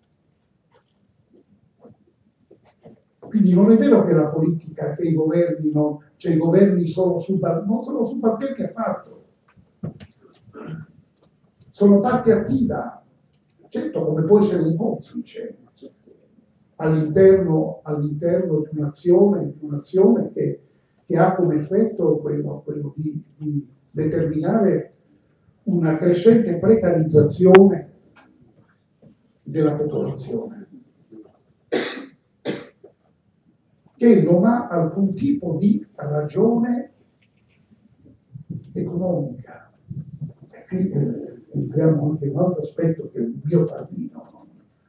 Quindi non è vero che la politica, che i governi, non, cioè i governi sono subalterni, non sono subalterni affatto. Sono parte attiva, certo, come può essere un complice all'interno, all'interno di un'azione, di un'azione che, che ha come effetto quello, quello di, di determinare una crescente precarizzazione della popolazione, che non ha alcun tipo di ragione economica. E qui eh, entriamo anche in un altro aspetto che è un mio pardino.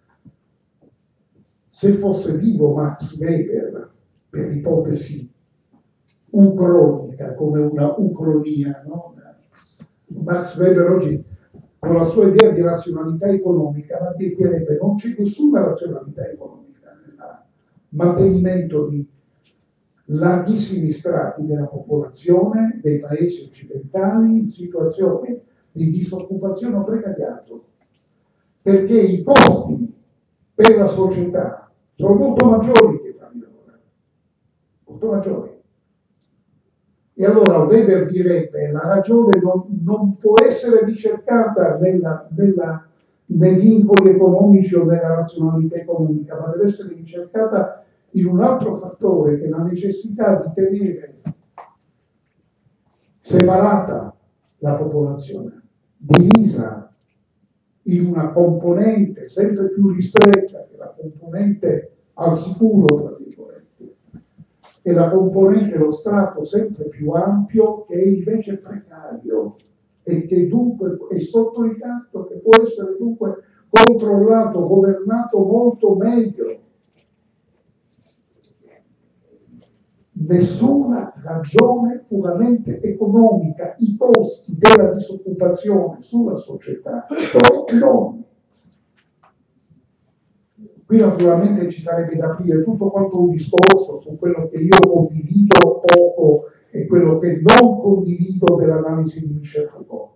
Se fosse vivo Max Weber, per ipotesi ucronica, come una ucronia, no? Max Weber oggi, con la sua idea di razionalità economica, ma direbbe non c'è nessuna razionalità economica nel mantenimento di larghissimi strati della popolazione dei paesi occidentali in situazione di disoccupazione o precariato, perché i costi per la società sono molto maggiori che farli lavorare, molto maggiori. E allora Weber direbbe: la ragione non, non può essere ricercata nella, nella, nei vincoli economici o nella razionalità economica, ma deve essere ricercata in un altro fattore, che è la necessità di tenere separata la popolazione, divisa in una componente sempre più ristretta, che è la componente al sicuro, tra virgolette, e la componente, lo strato sempre più ampio, che è invece precario e che dunque è sotto ricatto, che può essere dunque controllato, governato molto meglio. Nessuna ragione puramente economica, i costi della disoccupazione sulla società sono enormi. Qui naturalmente ci sarebbe da aprire tutto quanto un discorso su quello che io condivido poco e quello che non condivido dell'analisi di Michel Foucault.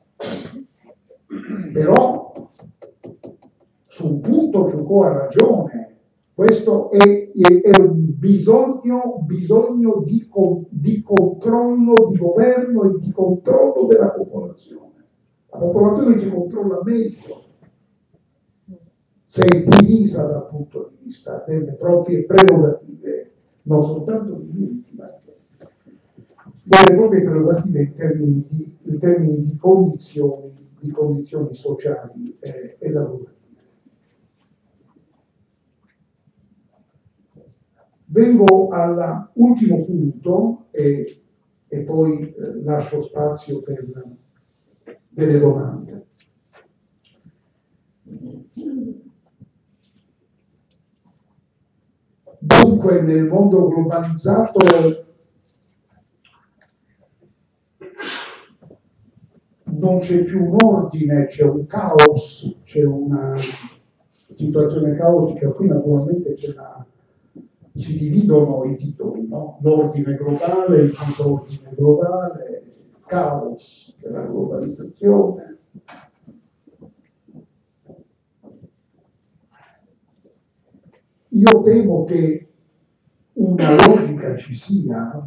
Però su un punto Foucault ha ragione. Questo è, è, è un bisogno, bisogno di, di controllo, di governo e di controllo della popolazione. La popolazione si controlla meglio se è divisa dal punto di vista delle proprie prerogative, non soltanto di diritti, ma anche delle proprie prerogative in termini di, in termini di condizioni, di condizioni sociali eh, e lavorative. Vengo all'ultimo punto e, e poi eh, lascio spazio per delle domande. Dunque, nel mondo globalizzato non c'è più un ordine, c'è un caos, c'è una situazione caotica. Qui naturalmente c'è la si dividono i titoli, no? L'ordine globale, il disordine globale, il caos della globalizzazione. Io temo che una logica ci sia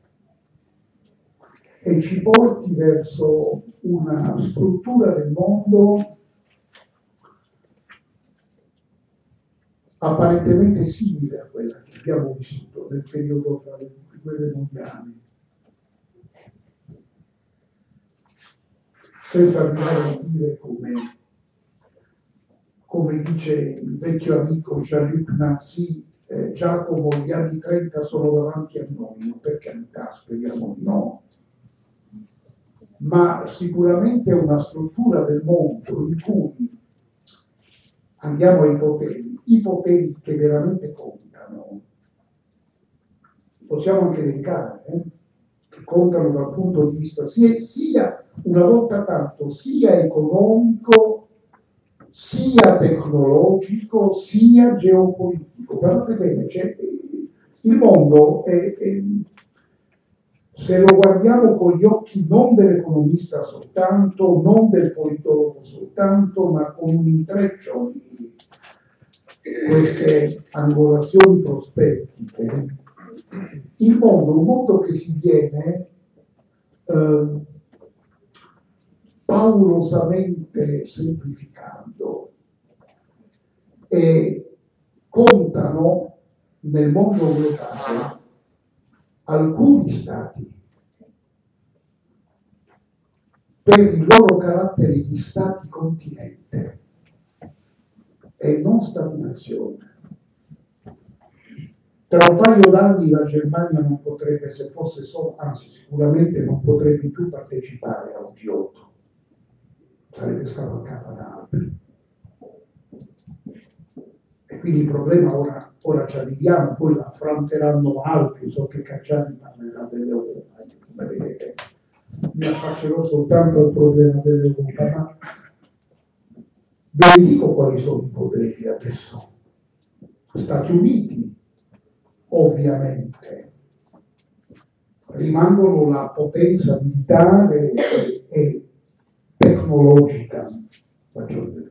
e ci porti verso una struttura del mondo apparentemente simile a quella che abbiamo vissuto nel periodo fra le guerre mondiali, senza arrivare a dire come, come dice il vecchio amico Jean-Luc Nancy, eh, Giacomo, gli anni trenta sono davanti a noi, per carità, speriamo di no, ma sicuramente una struttura del mondo in cui andiamo ai poteri, i poteri che veramente contano, possiamo anche elencare, eh, che contano dal punto di vista sia, sia una volta tanto, sia economico, sia tecnologico, sia geopolitico. Guardate bene, cioè, il mondo è, è, se lo guardiamo con gli occhi non dell'economista soltanto, non del politologo soltanto, ma con un intreccio di queste angolazioni prospettiche, il mondo è un mondo che si viene eh, paurosamente semplificando, e contano nel mondo globale alcuni stati per il loro carattere di stati continente e non stati-nazione. Tra un paio d'anni la Germania non potrebbe, se fosse solo, anzi sicuramente non potrebbe più partecipare al G otto, sarebbe scavalcata da altri. E quindi il problema ora, ora ci arriviamo, poi lo affronteranno altri, so che Cacciari parlerà dell'Europa, come vedete mi affaccerò soltanto al problema dell'Europa, ma ve ne dico quali sono i poteri adesso. Stati Uniti, ovviamente, rimangono la potenza militare e, e tecnologica maggiore.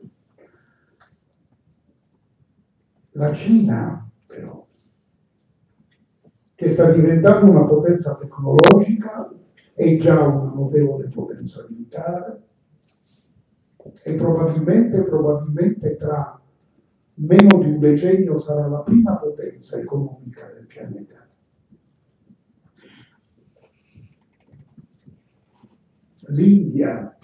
La Cina, però, che sta diventando una potenza tecnologica, è già una notevole potenza militare e probabilmente, probabilmente tra meno di un decennio sarà la prima potenza economica del pianeta. L'India,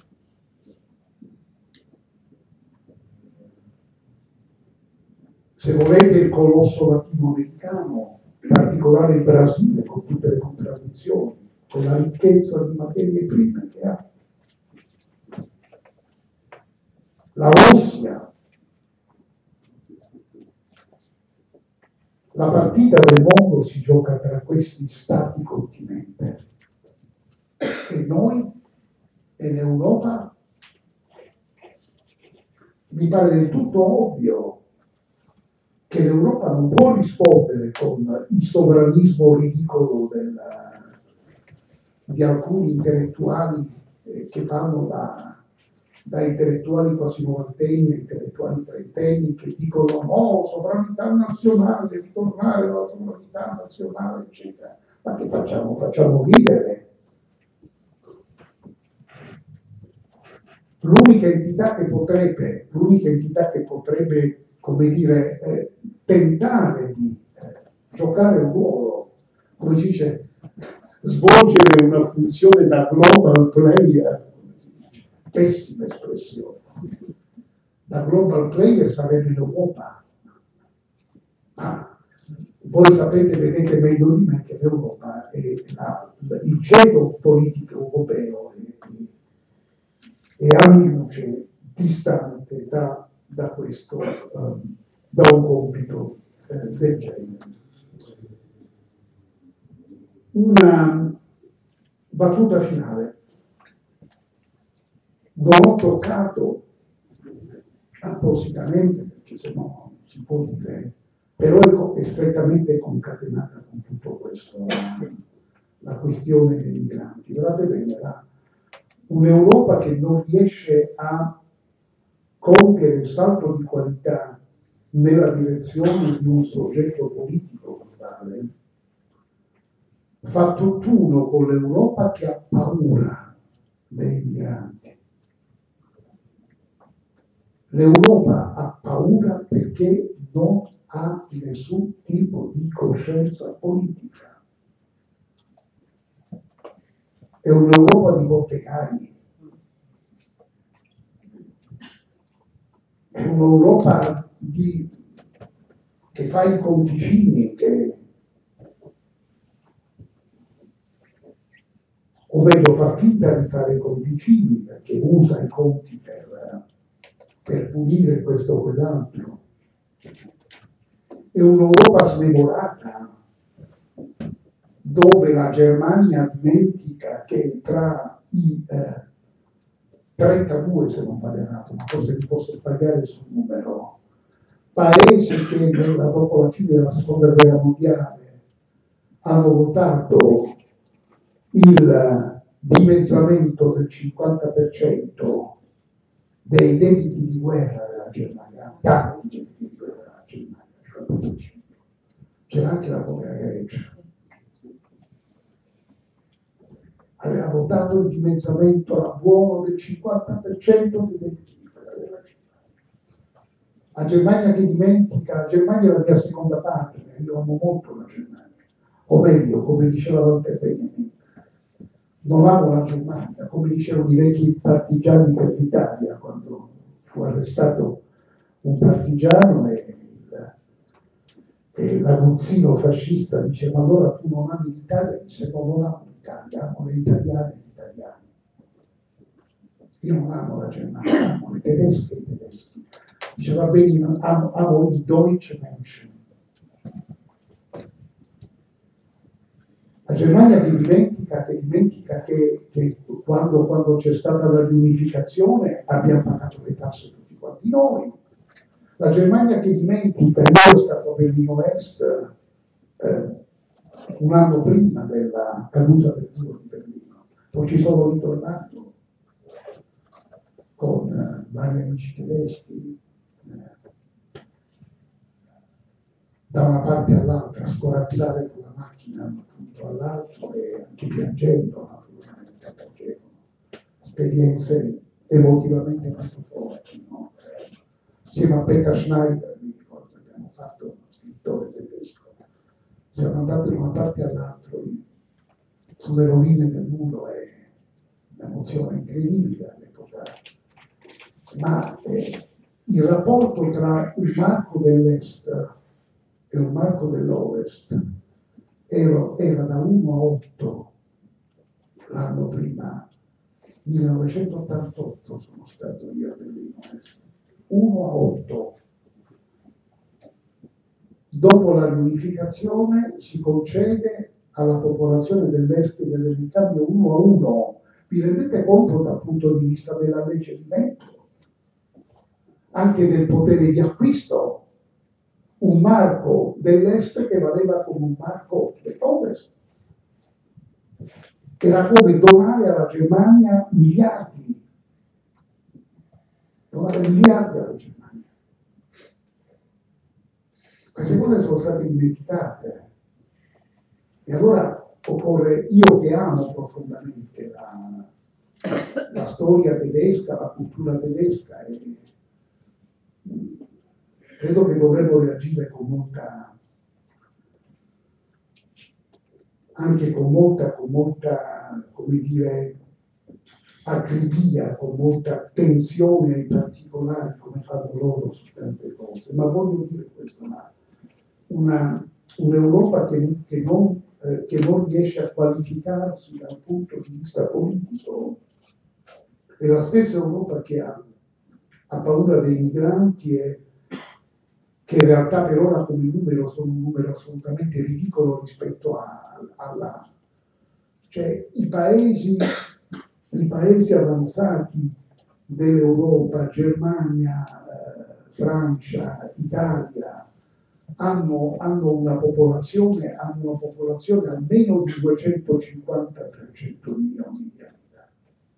se volete il colosso latinoamericano, in particolare il Brasile, con tutte le contraddizioni, con la ricchezza di materie prime che ha. La Russia. La partita del mondo si gioca tra questi stati continente. E noi e l'Europa mi pare del tutto ovvio che l'Europa non può rispondere con il sovranismo ridicolo del, di alcuni intellettuali eh, che vanno da, da intellettuali quasi novantenni a intellettuali trentenni che dicono no, sovranità nazionale, ritornare alla sovranità nazionale, eccetera. Ma che facciamo? Facciamo ridere. L'unica entità che potrebbe, l'unica entità che potrebbe, come dire, eh, tentare di eh, giocare un ruolo, come si dice, svolgere una funzione da global player, pessima espressione, da global player sarebbe l'Europa. Ma voi sapete, vedete meglio di me che l'Europa è la, il ceto politico europeo e, e anni luce distante da, da questo, um, da un compito eh, del genere. Una battuta finale. Non ho toccato appositamente, perché se no si può dire, però è strettamente concatenata con tutto questo, la questione dei migranti. Guardate bene, la, un'Europa che non riesce a compiere il salto di qualità nella direzione di un soggetto politico globale fa tutt'uno con l'Europa che ha paura dei migranti. L'Europa ha paura perché non ha nessun tipo di coscienza politica. È un'Europa di bottegai. È un'Europa di, che fa i conticini, che o meglio fa finta di fare i conticini perché usa i conti per, per punire questo o quell'altro. È un'Europa smemorata dove la Germania dimentica che tra i eh, trentadue, se non vado errato, ma forse mi posso sbagliare sul numero, paesi che dopo la fine della seconda guerra mondiale hanno votato il dimezzamento del cinquanta per cento dei debiti di guerra della Germania, tanti debiti di guerra della Germania, c'era anche la povera Grecia. Aveva votato il dimezzamento a buono del cinquanta per cento dei debiti di guerra della Germania. La Germania che dimentica, la Germania è la mia seconda patria, io amo molto la Germania, o meglio, come diceva Walter Benjamin, non amo la Germania, come dicevano i vecchi partigiani per l'Italia, quando fu arrestato un partigiano e, il, e l'aguzzino fascista dice: ma allora tu non ami l'Italia? Dice: no, non amo l'Italia, amo le italiane e gli italiani. Io non amo la Germania, amo le tedesche e i tedeschi. Dice: va bene, amo, amo i Deutsche Menschen. La Germania che dimentica che, dimentica che, che quando, quando c'è stata la riunificazione abbiamo pagato le tasse tutti quanti noi. La Germania che dimentica, io ho stato a Berlino Est, eh, un anno prima della caduta del muro di Berlino. Poi ci sono ritornato con eh, vari amici tedeschi, eh, da una parte all'altra, a scorazzare con la macchina da un punto all'altro e anche piangendo, naturalmente, perché erano esperienze emotivamente molto forti. No? Eh, insieme a Peter Schneider, mi ricordo, abbiamo fatto uno scrittore tedesco. Siamo andati da una parte all'altra sulle rovine del muro, è un'emozione incredibile all'epoca. Ma eh, il rapporto tra un marco dell'est e un marco dell'ovest era, era da uno a otto l'anno prima. millenovecentottantotto sono stato io a Berlino Est. uno a otto. Dopo la riunificazione si concede alla popolazione dell'est e dell'Italia uno a uno. Vi rendete conto dal punto di vista dell'alleggerimento, anche del potere di acquisto, un marco dell'est che valeva come un marco dell'ovest. Era come donare alla Germania miliardi, donare miliardi alla Germania. Queste cose sono state dimenticate. E allora occorre, io che amo profondamente la, la storia tedesca, la cultura tedesca, e credo che dovremmo reagire con molta, anche con molta, con molta, come dire, acribia, con molta tensione ai particolari, come fanno loro su tante cose. Ma voglio dire questo, ma una, un'Europa che, che, non, eh, che non riesce a qualificarsi dal punto di vista politico è la stessa Europa che ha, ha paura dei migranti e che in realtà per ora come numero sono un numero assolutamente ridicolo rispetto a, alla... Cioè i paesi, i paesi avanzati dell'Europa, Germania, eh, Francia, Italia, hanno, hanno una popolazione, hanno una popolazione almeno di duecentocinquanta trecento milioni di abitanti.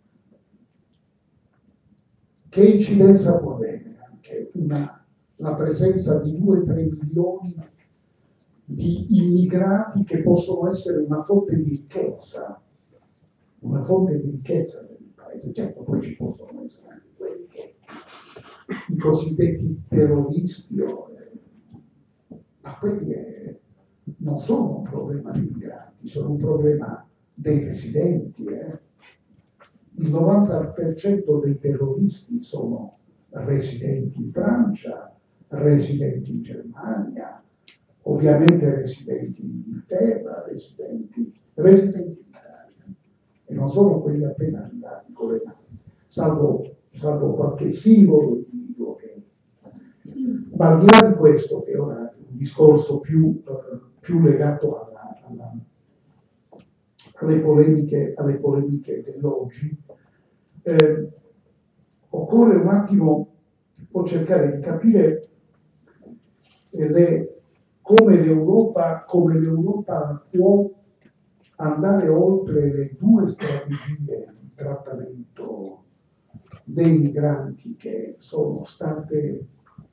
Che incidenza può avere anche una la presenza di due tre milioni di immigrati che possono essere una fonte di ricchezza, una fonte di ricchezza per il paese? Certo, poi ci possono essere anche quelli che i cosiddetti terroristi, o, eh, ma quelli eh, non sono un problema dei migranti, sono un problema dei residenti. Eh. Il novanta per cento dei terroristi sono residenti in Francia, residenti in Germania, ovviamente residenti in Inghilterra, residenti, residenti in Italia, e non sono quelli appena arrivati con le mani, salvo, salvo qualche singolo individuo che... Ma al di là di questo, che ora è un discorso più, eh, più legato alla, alla, alle, polemiche, alle polemiche dell'oggi, eh, occorre un attimo può cercare di capire le, come, l'Europa, come l'Europa può andare oltre le due strategie di trattamento dei migranti che sono state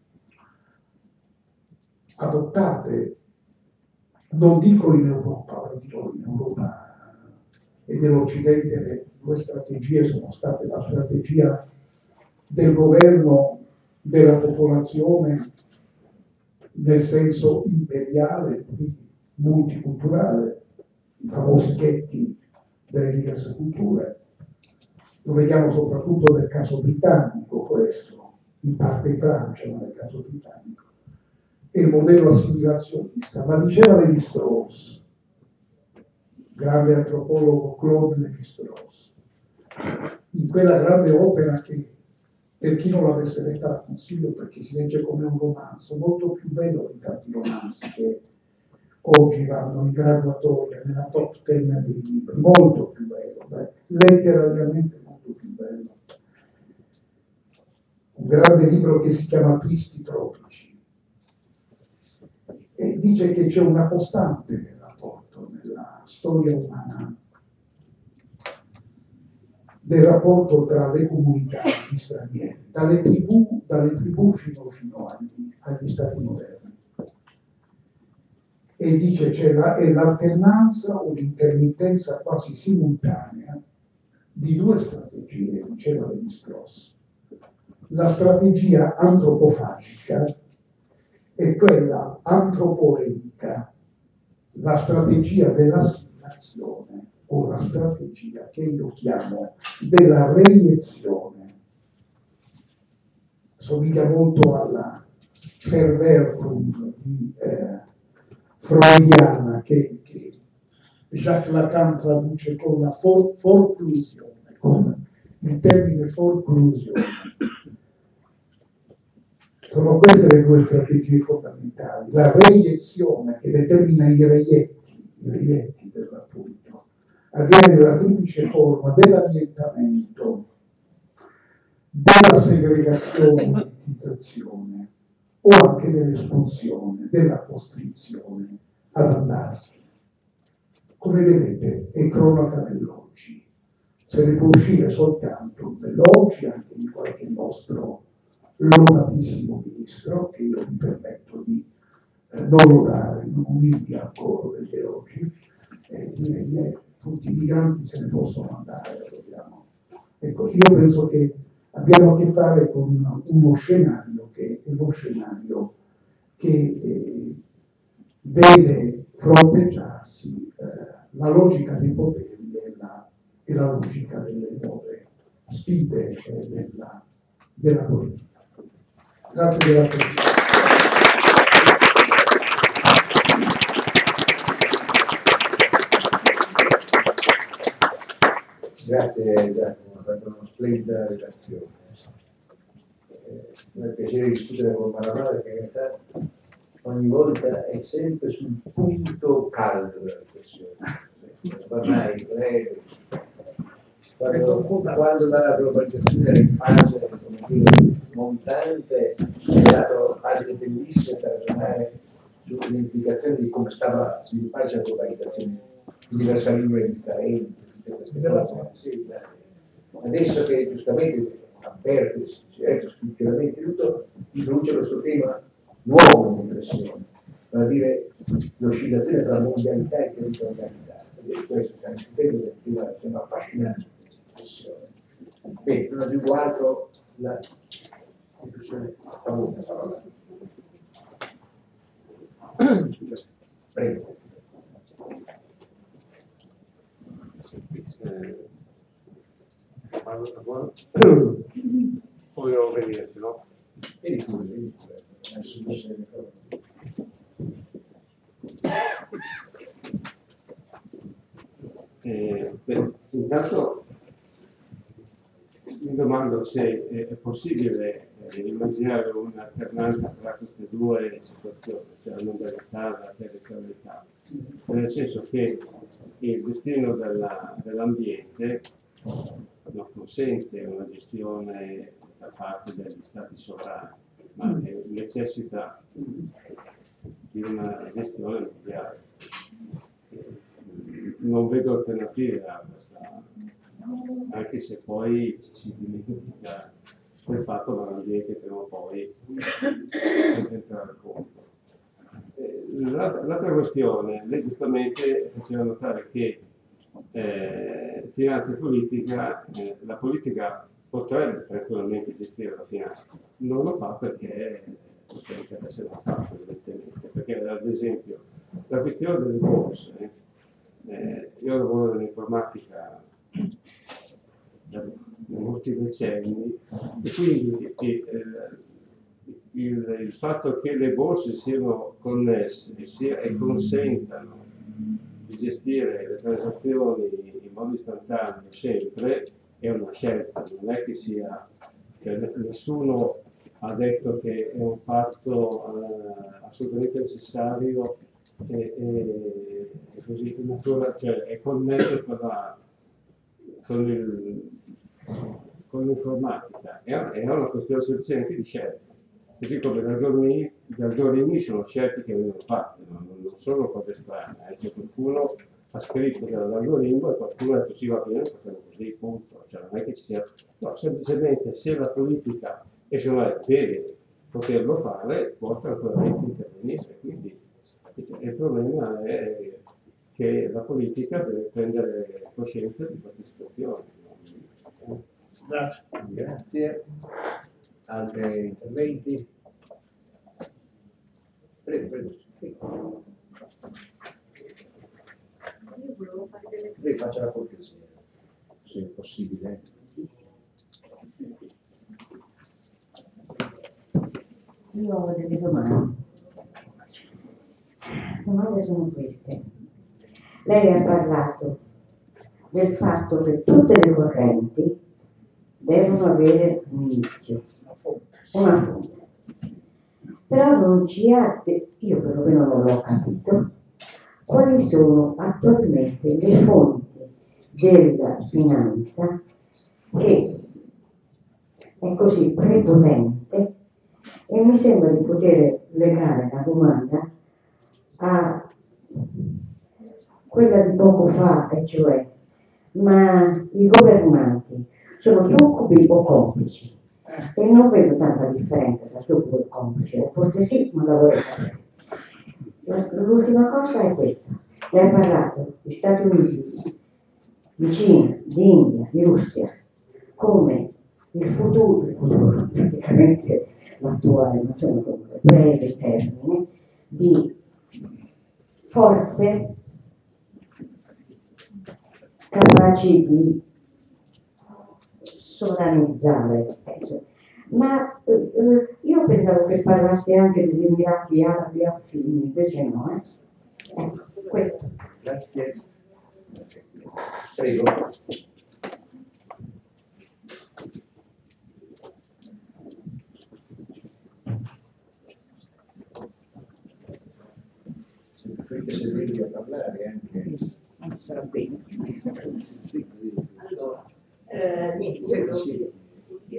adottate, non dico in Europa, ora dico in Europa e nell'Occidente, le due strategie sono state la strategia del governo della popolazione nel senso imperiale, quindi multiculturale, i famosi ghetti delle diverse culture. Lo vediamo soprattutto nel caso britannico questo, in parte in Francia, ma nel caso britannico. E il modello assimilazionista, ma diceva Lévi-Strauss, grande antropologo Claude Lévi-Strauss, in quella grande opera che per chi non l'avesse letta la consiglio perché si legge come un romanzo, molto più bello di tanti romanzi che oggi vanno in graduatoria nella top ten dei libri, molto più bello, beh, letterariamente molto più bello. Un grande libro che si chiama Tristi tropici e dice che c'è una costante nel rapporto storia umana del rapporto tra le comunità di stranieri, dalle tribù, dalle tribù fino, fino agli, agli stati moderni. E dice c'è la, è l'alternanza o l'intermittenza quasi simultanea di due strategie, diceva Lévi-Strauss. La strategia antropofagica e quella antropoetica, la strategia dell'assimilazione o la strategia che io chiamo della reiezione. Somiglia molto alla Verwerfung di eh, freudiana che, che Jacques Lacan traduce con la for, forclusione, con il termine forclusione. Sono queste le due strategie fondamentali. La reiezione che determina i reietti, i reietti dell'appunto, avviene nella duplice forma dell'annientamento, della segregazione e monetizzazione, o anche dell'espulsione, della costrizione ad andarsene. Come vedete, è cronaca dell'oggi. Se ne può uscire soltanto dell'oggi, anche di qualche nostro lodatissimo ministro, che io mi permetto di eh, non lodare, non unirmi al coro degli elogi, e direi che tutti i migranti se ne possono andare. Dobbiamo. Ecco, io penso che abbiamo a che fare con uno scenario che è lo scenario che eh, vede fronteggiarsi eh, la logica dei poteri e la, e la logica delle nuove sfide eh, della, della politica. Grazie della attenzione. Grazie Giacomo, ha fatto una splendida relazione. Eh, mi è piacere discutere con Maradona perché in realtà ogni volta è sempre sul punto caldo della riflessione. Ormai, lei, quando, quando la globalizzazione era in fase, come dire, montante, ha dato pagine bellissime per ragionare sulle implicazioni di come stava sviluppando la globalizzazione, l'universalismo differente, tutte queste cose. Sì, adesso che giustamente avverte, si è detto scritturamente tutto, introduce questo tema nuovo di riflessione, vale a dire l'oscillazione tra mondialità e territorialità. E questo stiamo discutendo perché è una affascinante riflessione. Bene, non aggiungo altro, la discussione a voi la parola. Prego. Voglio venirci, no? Vieni pure, vieni pure. Adesso non sei d'accordo. Eh, beh, intanto mi domando se è possibile eh, immaginare un'alternanza tra queste due situazioni, cioè la mondialità e la territorialità, nel senso che il destino della, dell'ambiente non consente una gestione da parte degli stati sovrani, ma necessita di una gestione mondiale. Non vedo alternative a questa, anche se poi si dimentica quel fatto che l'ambiente prima o poi presenterà il conto. L'altra questione, lei giustamente faceva notare che eh, finanza e politica, eh, la politica potrebbe tranquillamente gestire la finanza, non lo fa perché questo interesse non fa, evidentemente, perché ad esempio la questione delle borse, eh, io lavoro nell'informatica da, da molti decenni e quindi eh, il, il fatto che le borse siano connesse e, sia, e consentano di gestire le transazioni in modo istantaneo sempre è una scelta, non è che sia, che nessuno ha detto che è un fatto eh, assolutamente necessario e, e, e così natura, cioè è connesso con, la, con, il, con l'informatica, è, è una questione semplicemente di scelta, così come gli algoritmi sono scelte che vengono fatte, no? Non sono cose strane, anche qualcuno ha scritto che era l'algoritmo e qualcuno ha detto sì, va bene, facciamo così, punto. Cioè non è che ci sia... No, semplicemente se la politica, e se non deve poterlo fare, può tranquillamente intervenire. Quindi il problema è che la politica deve prendere coscienza di queste situazioni. Grazie. Grazie. Altri interventi? Prego, prego. prego. Io volevo fare delle Lei faccia la cortesia, se è possibile. Sì, sì. Io ho delle domande. Le domande sono queste. Lei ha parlato del fatto che tutte le correnti devono avere un inizio, una fonte. Però non ci ha, de- io perlomeno non l'ho capito, quali sono attualmente le fonti della finanza che è così prepotente, e mi sembra di poter legare la domanda a quella di poco fa, e cioè, ma i governanti sono succubi o complici? E non vedo tanta differenza tra succubo e complice, o forse sì, ma la vorrei sapere. L'ultima cosa è questa. Lei ha parlato di Stati Uniti, di Cina, di India, di Russia, come il futuro, il futuro praticamente l'attuale, ma sono comunque breve termine, di forze capaci di sovranizzare. Ma eh, io pensavo che parlassi anche degli Emirati Arabi affini, invece no. Eh? Ecco, questo. Grazie. Prego. Se preferite servirvi a parlare anche. Sarà bene. Sì, Allora, eh, niente, sì, sì.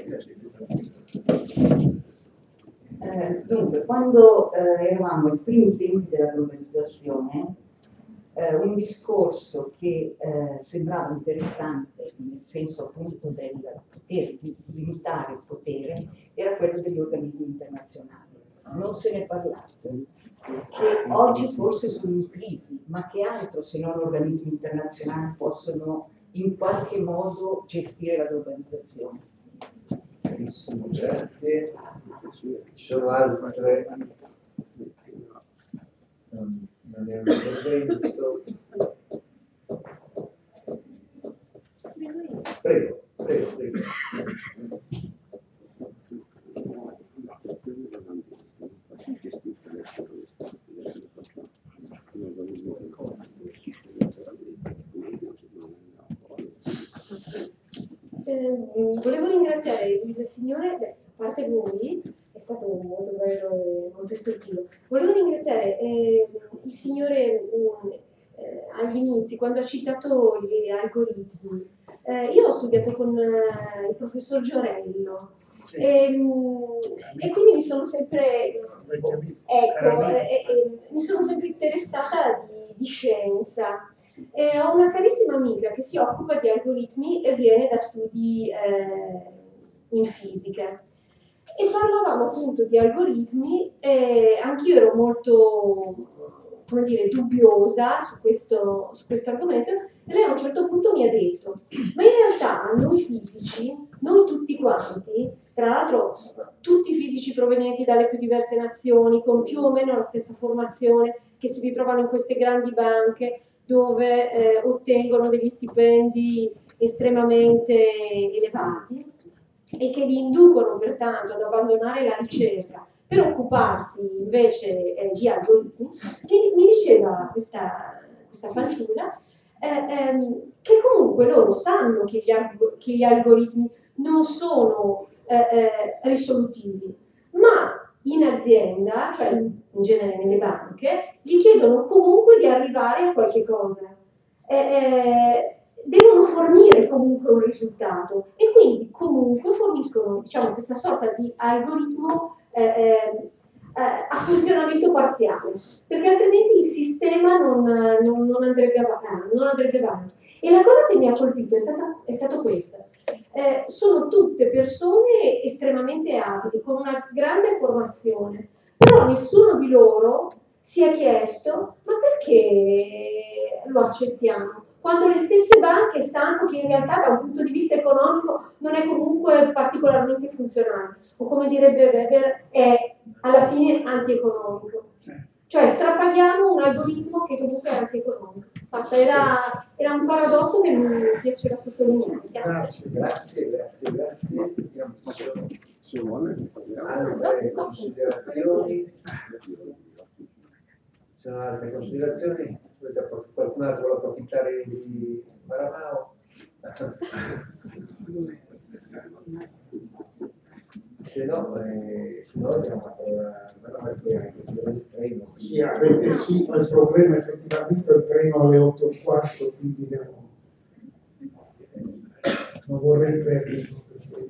Eh, dunque, quando eh, eravamo ai primi tempi della globalizzazione, eh, un discorso che eh, sembrava interessante nel senso appunto del potere, di limitare il potere, era quello degli organismi internazionali. Non se ne è parlato, che oggi forse sono in crisi, ma che altro se non organismi internazionali possono in qualche modo gestire la globalizzazione. Benissimo, grazie. Ci sono altre? Non, non è un intervento. Prego, prego, prego. Eh, volevo ringraziare il signore, beh, a parte voi, è stato molto bello e molto istruttivo. Volevo ringraziare eh, il signore eh, agli inizi, quando ha citato gli algoritmi. Eh, io ho studiato con eh, il professor Giorello e, e quindi mi sono sempre, ecco, eh, eh, mi sono sempre interessata di, di scienza. E ho una carissima amica che si occupa di algoritmi e viene da studi eh, in fisica. E parlavamo appunto di algoritmi e anch'io ero molto, come dire, dubbiosa su questo, su questo argomento, e lei a un certo punto mi ha detto, ma in realtà noi fisici, noi tutti quanti, tra l'altro tutti fisici provenienti dalle più diverse nazioni, con più o meno la stessa formazione, che si ritrovano in queste grandi banche, dove eh, ottengono degli stipendi estremamente elevati e che li inducono pertanto ad abbandonare la ricerca per occuparsi invece eh, di algoritmi. Mi, mi diceva questa, questa fanciulla eh, ehm, che comunque loro sanno che gli, che gli algoritmi non sono eh, eh, risolutivi, ma in azienda, cioè in genere nelle banche, gli chiedono comunque di arrivare a qualche cosa. Eh, eh, devono fornire comunque un risultato e quindi comunque forniscono, diciamo, questa sorta di algoritmo eh, eh, a funzionamento parziale, perché altrimenti il sistema non, non, non andrebbe avanti, non andrebbe avanti. E la cosa che mi ha colpito è stata, è stato questa. Eh, sono tutte persone estremamente abili, con una grande formazione, però nessuno di loro si è chiesto ma perché lo accettiamo? Quando le stesse banche sanno che in realtà da un punto di vista economico non è comunque particolarmente funzionale, o come direbbe Weber, è alla fine antieconomico. Cioè strapaghiamo un algoritmo che comunque è antieconomico. Basta, era, era un paradosso che mi piaceva sottolineare. Grazie, grazie, grazie, grazie. Vediamo se ci sono altre considerazioni. Ci sono altre considerazioni? Qualcun altro vuole approfittare di Maramao? Se no, eh, se no abbiamo fatto la del treno. Sì, avete, sì, il problema effettivamente è il treno alle otto e un quarto, quindi devo, non vorrei perderlo.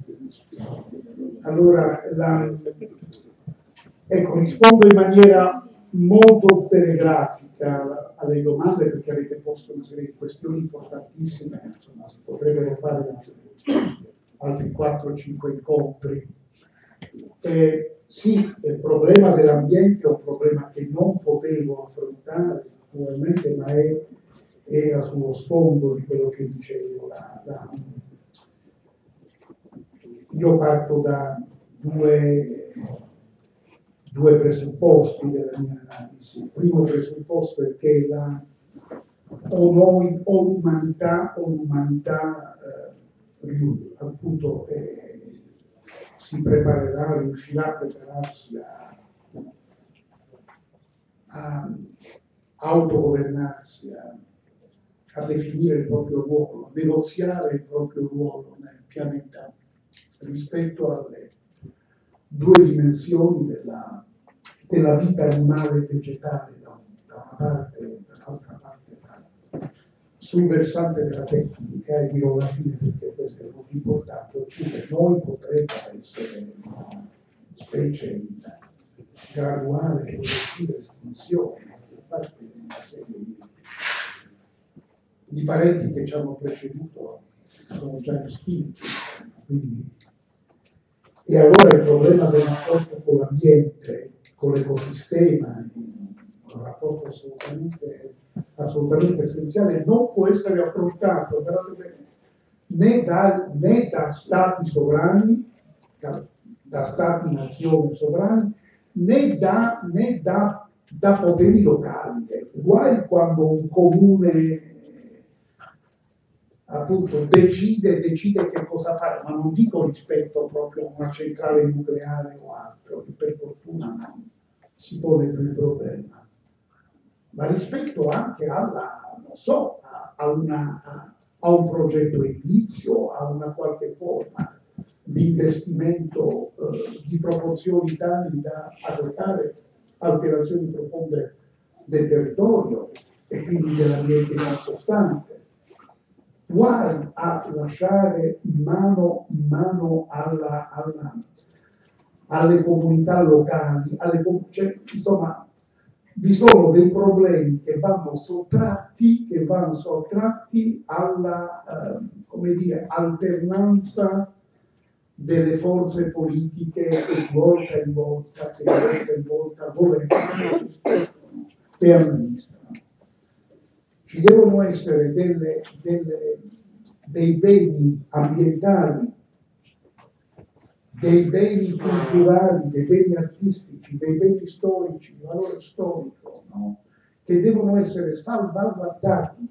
Allora, la, ecco, rispondo in maniera molto telegrafica alle domande perché avete posto una serie di questioni importantissime, insomma, si potrebbero fare altri, altri quattro o cinque incontri. Eh, sì, il problema dell'ambiente è un problema che non potevo affrontare naturalmente, ma è, era sullo sfondo di quello che dicevo. La, la, io parto da due, due presupposti della mia analisi. Il primo presupposto è che la, o noi o l'umanità o l'umanità eh, appunto eh, si preparerà, riuscirà a prepararsi a, a autogovernarsi, a, a definire il proprio ruolo, a negoziare il proprio ruolo nel pianeta rispetto alle due dimensioni della, della vita animale e vegetale da, da una parte e dall'altra parte, da, sul versante della tecnica, e dirò alla fine perché questo è molto importante, oppure noi potremmo essere una specie in graduale e progressiva estinzione, da parte di una serie di, di parenti che ci hanno preceduto, sono già estinti, quindi. E allora il problema del rapporto con l'ambiente, con l'ecosistema, un rapporto assolutamente, assolutamente essenziale, non può essere affrontato né da, né da stati sovrani, da, da stati nazioni sovrani, né da, né da, da poteri locali. Guai quando un comune appunto decide, decide che cosa fare, ma non dico rispetto proprio a una centrale nucleare o altro, che per fortuna non si pone più il problema, ma rispetto anche alla, non so, a, a, una, a, a un progetto edilizio, a una qualche forma di investimento eh, di proporzioni tali da adottare alterazioni profonde del territorio e quindi dell'ambiente circostante. Guai a lasciare in mano, in mano alla, alla, alle comunità locali, alle, cioè, insomma, vi sono dei problemi che vanno sottratti, che vanno sottratti alla, eh, come dire, alternanza delle forze politiche che di volta in volta, che di volta in volta governano e amministrano. Ci devono essere delle, delle, dei beni ambientali, dei beni culturali, dei beni artistici, dei beni storici, di valore storico, no? Che devono essere salvaguardati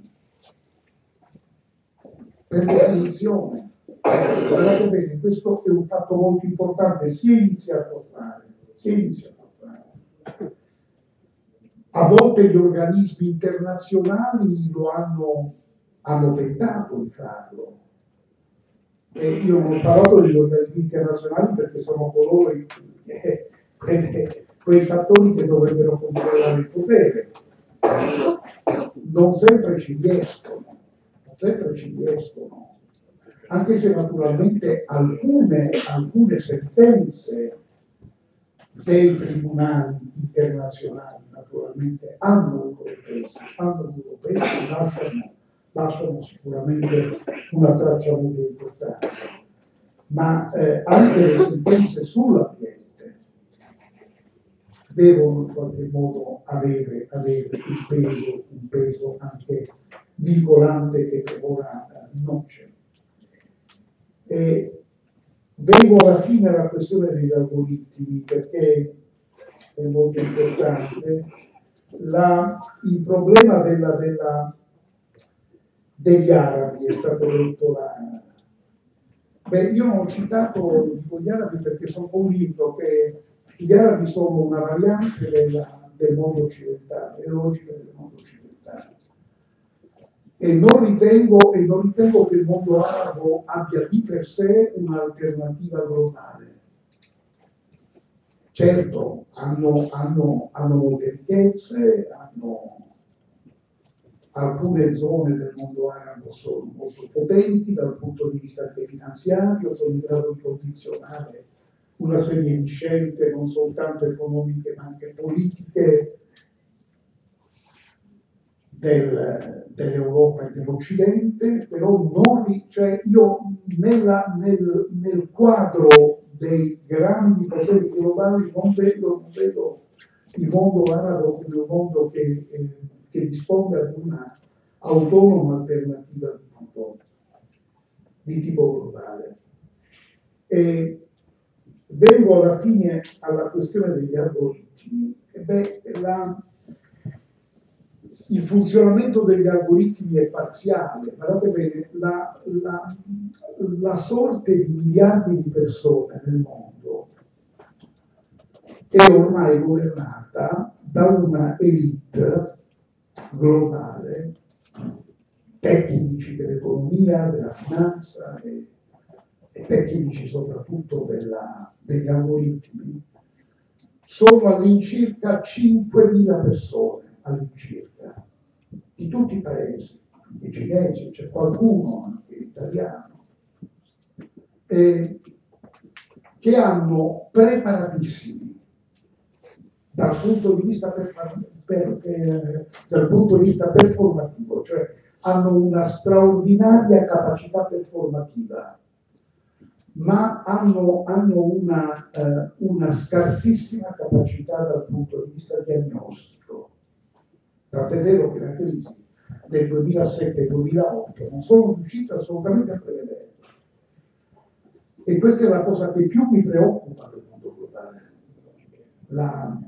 per definizione. Guardate bene, questo è un fatto molto importante, si è iniziato a fare, si è iniziato a fare. A volte gli organismi internazionali lo hanno, hanno tentato di farlo. E io non ho parlato degli organismi internazionali perché sono coloro eh, quei, quei fattori che dovrebbero controllare il potere. Non sempre ci riescono, non sempre ci riescono. Anche se naturalmente alcune, alcune sentenze dei tribunali internazionali naturalmente hanno un loro peso, hanno un loro peso, lasciano, lasciano sicuramente una traccia molto importante, ma eh, anche le sentenze sull'ambiente devono in qualche modo avere, avere un, peso, un peso anche vincolante che per ora non c'è. E vengo alla fine alla questione degli algoritmi, perché è molto importante. La, il problema della, della, degli arabi è stato detto là. Beh, io non ho citato dico, gli arabi perché sono convinto che gli arabi sono una variante della, del mondo occidentale, le logiche del mondo occidentale. E non, ritengo, e non ritengo che il mondo arabo abbia di per sé un'alternativa globale. Certo, hanno, hanno, hanno molte ricchezze, hanno, alcune zone del mondo arabo sono molto potenti dal punto di vista anche finanziario, sono in grado di condizionare una serie di scelte non soltanto economiche ma anche politiche del, dell'Europa e dell'Occidente, però non, cioè io nella, nel, nel quadro dei grandi poteri globali non vedo, non vedo il mondo arabo come un mondo che, eh, che risponde ad una autonoma alternativa di tipo, di tipo globale. E vengo alla fine alla questione degli algoritmi. E beh, la, il funzionamento degli algoritmi è parziale. Guardate bene, la, la, la sorte di miliardi di persone nel mondo è ormai governata da una elite globale, tecnici dell'economia, della finanza e, e tecnici soprattutto della, degli algoritmi. Sono all'incirca cinquemila persone, all'incirca, di tutti i paesi, i cinesi, c'è qualcuno anche italiano, eh, che hanno preparatissimi dal punto di vista per, per, eh, dal punto di vista performativo, cioè hanno una straordinaria capacità performativa, ma hanno, hanno una, eh, una scarsissima capacità dal punto di vista diagnostico. Tant'è vero che la crisi del duemilasette duemilaotto non sono riuscito assolutamente a prevedere. E questa è la cosa che più mi preoccupa del mondo globale. La,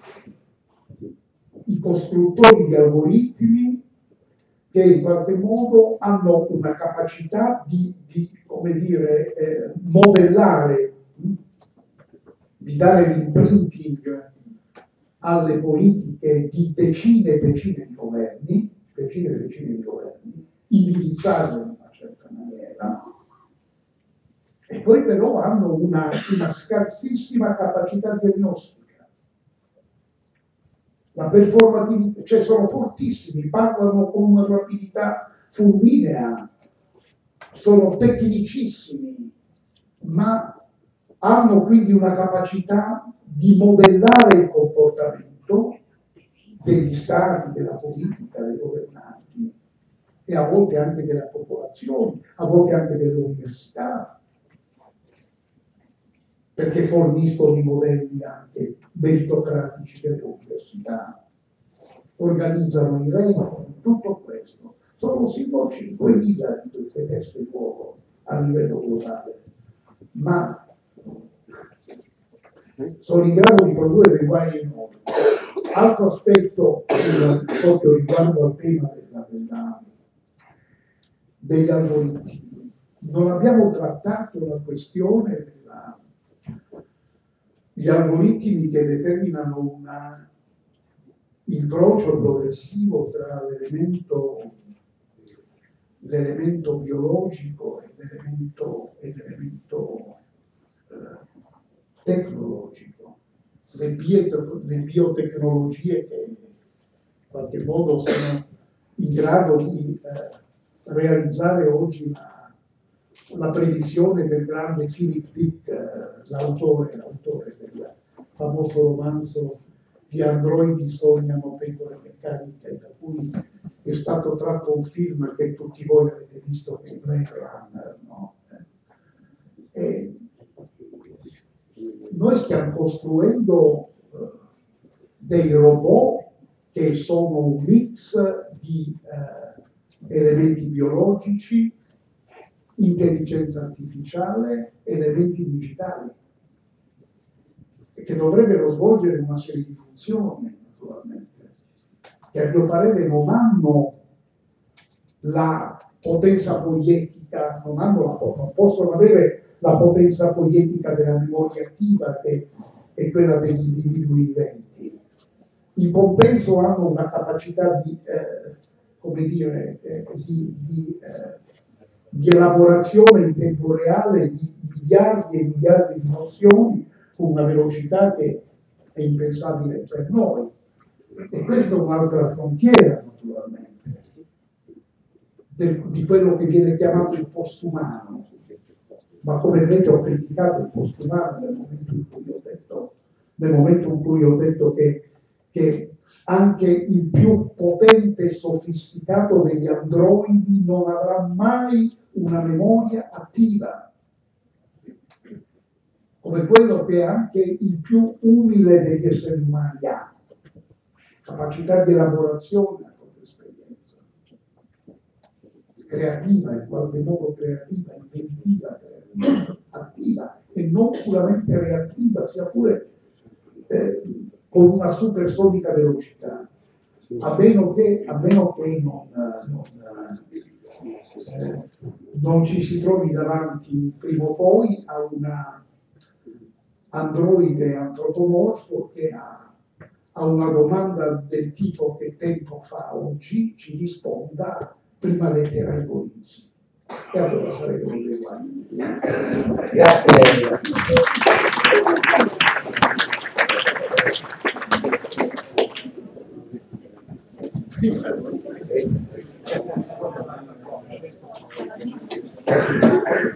I costruttori di algoritmi che in qualche modo hanno una capacità di, di come dire, eh, modellare, di dare l'imprinting alle politiche di decine e decine di governi, decine e decine di governi, indirizzarle in una certa maniera, e poi però hanno una, una scarsissima capacità diagnostica. La performatività, cioè sono fortissimi, parlano con una rapidità fulminea, sono tecnicissimi, ma hanno quindi una capacità di modellare il comportamento degli stati, della politica, dei governanti e a volte anche della popolazione, a volte anche delle università, perché forniscono i modelli anche meritocratici delle università, organizzano i ranking, tutto questo. Sono sino a cinquemila di queste teste d'uovo a livello globale, ma sono in grado di produrre dei guai enormi. Altro aspetto proprio riguardo al tema della, della, degli algoritmi. Non abbiamo trattato la questione della gli algoritmi che determinano un incrocio progressivo tra l'elemento, l'elemento biologico e l'elemento, e l'elemento eh, tecnologico, le, bio, le biotecnologie che in qualche modo sono in grado di eh, realizzare oggi una la previsione del grande Philip Dick, eh, l'autore, l'autore del famoso romanzo di androidi sognano pecore meccaniche, da cui è stato tratto un film che tutti voi avete visto, che è Blade Runner, no? E noi stiamo costruendo eh, dei robot che sono un mix di eh, elementi biologici, intelligenza artificiale, elementi digitali, che dovrebbero svolgere una serie di funzioni, naturalmente, che a mio parere non hanno la potenza poietica, non, hanno la, non possono avere la potenza poietica della memoria attiva, che è quella degli individui viventi. In compenso hanno una capacità di, eh, come dire, eh, di, di, eh, di elaborazione in tempo reale di miliardi e miliardi di nozioni con una velocità che è impensabile per noi. E questa è un'altra frontiera, naturalmente, del, di quello che viene chiamato il postumano. Ma come vedete ho criticato il postumano nel momento in cui ho detto, nel momento in cui ho detto che, che anche il più potente e sofisticato degli androidi non avrà mai una memoria attiva, come quello che anche il più umile degli esseri umani ha, capacità di elaborazione a propria esperienza, creativa, in qualche modo creativa, inventiva, creativa, attiva e non puramente reattiva, sia pure eh, con una supersonica velocità, a meno che, a meno che non, non, eh, non ci si trovi davanti prima o poi a una androide antropomorfo che ha, ha una domanda del tipo: che tempo fa oggi? Ci risponda prima lettera ai Corinzi. E allora saremo dei guai. Grazie. Thank you.